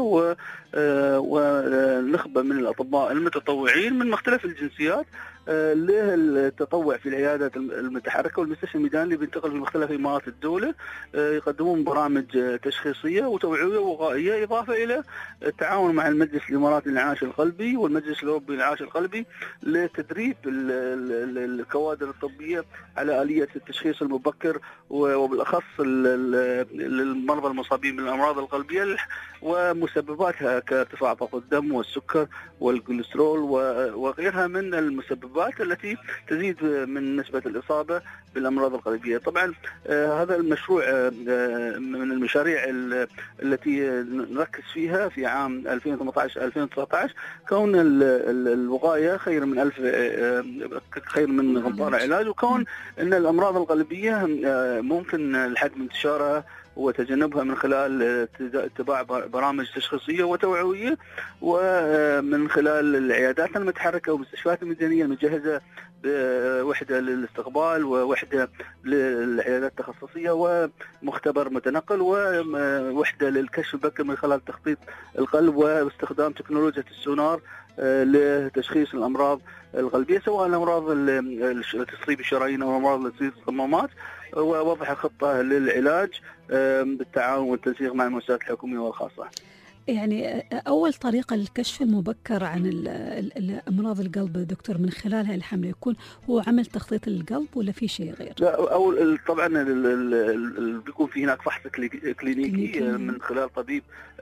ونخبة من الأطباء المتطوعين من مختلف الجنسيات للتطوع في العيادات المتحركة والمستشفى الميداني اللي بينتقل في مختلف إمارات الدولة يقدمون برامج تشخيصية وتوعوية ووقائية إضافة إلى التعاون مع المجلس الإماراتي للإنعاش القلبي والمجلس الأوروبي للإنعاش القلبي لتدريب الكوادر الطبية على آلية التشخيص المبكر وبالأخص للمرضى المصابين بالأمراض القلبية ومسبباتها كارتفاع ضغط الدم والسكر والكوليسترول وغيرها من المسببات التي تزيد من نسبة الإصابة بالأمراض القلبية. طبعا هذا المشروع من المشاريع التي نركز فيها في عام 2018-2019 كون الوقاية خير من غضار علاج وكون أن الأمراض القلبية ممكن الحد من انتشارها وتجنبها من خلال اتباع برامج تشخيصية وتوعوية ومن خلال العيادات المتحركة والمستشفيات الميدانية المجهزة بوحدة للاستقبال ووحدة للعيادات التخصصية ومختبر متنقل ووحدة للكشف المبكر من خلال تخطيط القلب واستخدام تكنولوجيا السونار لتشخيص الأمراض القلبية سواء الأمراض التي تصيب الشرايين أو الأمراض التي تصيب الصمامات ووضع خطة للعلاج بالتعاون والتنسيق مع المؤسسات الحكومية والخاصة. يعني أول طريقة للكشف المبكر عن أمراض القلب دكتور من خلال هاي الحملة يكون هو عمل تخطيط للقلب ولا في شيء غير؟ لا طبعا بيكون في هناك فحص كلينيكي من خلال طبيب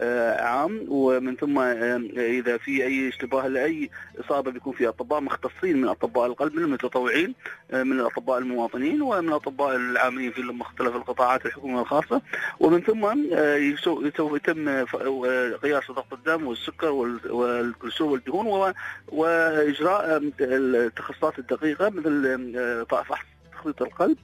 عام ومن ثم إذا في أي اشتباه لأي إصابة بيكون في أطباء مختصين من أطباء القلب من المتطوعين من الأطباء المواطنين ومن الأطباء العاملين في مختلف القطاعات الحكومية الخاصة ومن ثم سوف يتم قياس ضغط الدم والسكر والكوليسترول والدهون وإجراء التخصصات الدقيقة مثل فحص تخطيط القلب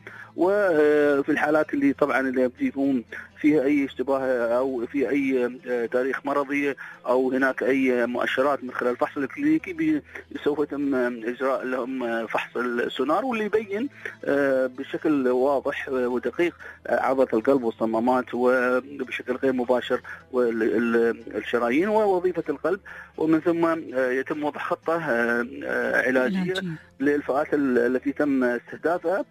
وفي الحالات اللي طبعا اللي يكون فيها أي اشتباه أو في أي تاريخ مرضي أو هناك أي مؤشرات من خلال الفحص الكلينيكي سوف يتم إجراء لهم فحص السونار واللي يبين بشكل واضح ودقيق عضلة القلب والصمامات وبشكل غير مباشر والشرايين ووظيفة القلب ومن ثم يتم وضع خطة علاجية للفئات التي تم استهدافها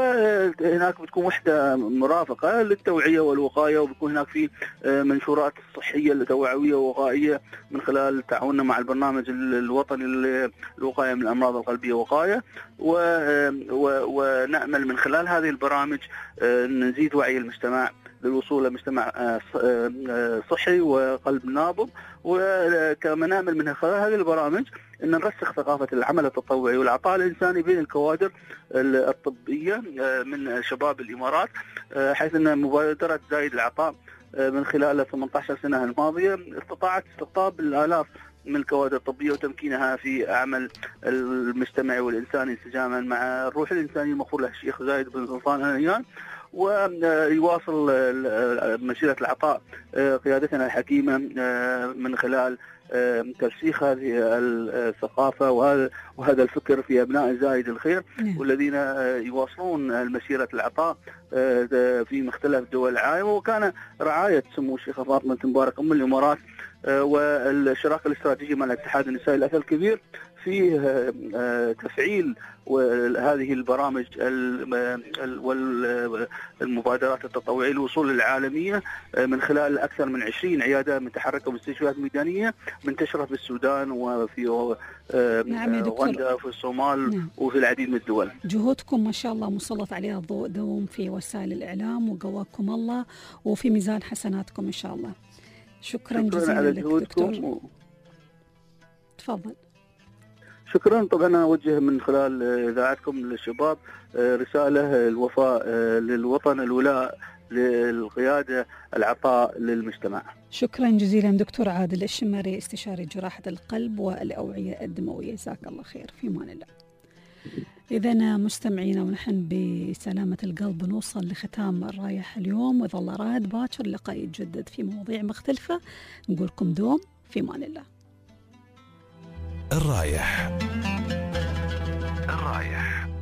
وهناك بتكون وحدة مرافقة للتوعية والوقاية وبيكون هناك في منشورات صحية توعوية ووقائية من خلال تعاوننا مع البرنامج الوطني للوقاية من الأمراض القلبية وقاية ونأمل من خلال هذه البرامج نزيد وعي المجتمع للوصول لمجتمع صحي وقلب نابض وكما نأمل من خلال هذه البرامج أن نرسخ ثقافة العمل التطوعي والعطاء الإنساني بين الكوادر الطبية من شباب الإمارات حيث أن مبادرة زايد العطاء من خلال 18 سنة الماضية استطاعت استقطاب الآلاف من الكوادر الطبية وتمكينها في عمل المجتمعي والإنساني انسجاما مع الروح الإنساني المغفور له الشيخ زايد بن سلطان آل نهيان. ويواصل مسيرة العطاء قيادتنا الحكيمة من خلال ترسيخ هذه الثقافة وهذا الفكر في أبناء زايد الخير، والذين يواصلون مسيرة العطاء في مختلف دول العالم. وكان رعاية سمو الشيخ فاطمة مبارك أم الإمارات والشراكة الاستراتيجية مع الاتحاد النسائي الأثر الكبير في تفعيل هذه البرامج والمبادرات التطوعية للوصول للعالمية من خلال أكثر من 20 عيادة متحركة ومستشفيات ميدانية منتشرة في السودان وفي رواندا وفي الصومال وفي العديد من الدول. جهودكم ما شاء الله مسلط عليها الضوء دوم في وسائل الإعلام، وقواكم الله وفي ميزان حسناتكم إن شاء الله. شكرا جزيلا لك دكتور. تفضل. شكرا. طبعا أنا أوجه من خلال إذاعتكم للشباب رسالة الوفاء للوطن، الولاء للقيادة، العطاء للمجتمع. شكرا جزيلا دكتور عادل الشماري، استشاري جراحة القلب والأوعية الدموية، جزاك الله خير. في أمان الله. إذا مستمعينا ونحن بسلامة القلب نوصل لختام الرايح اليوم، وظل راد باكر لقاء يتجدد في مواضيع مختلفة. نقولكم دوم في أمان الله. الرايح.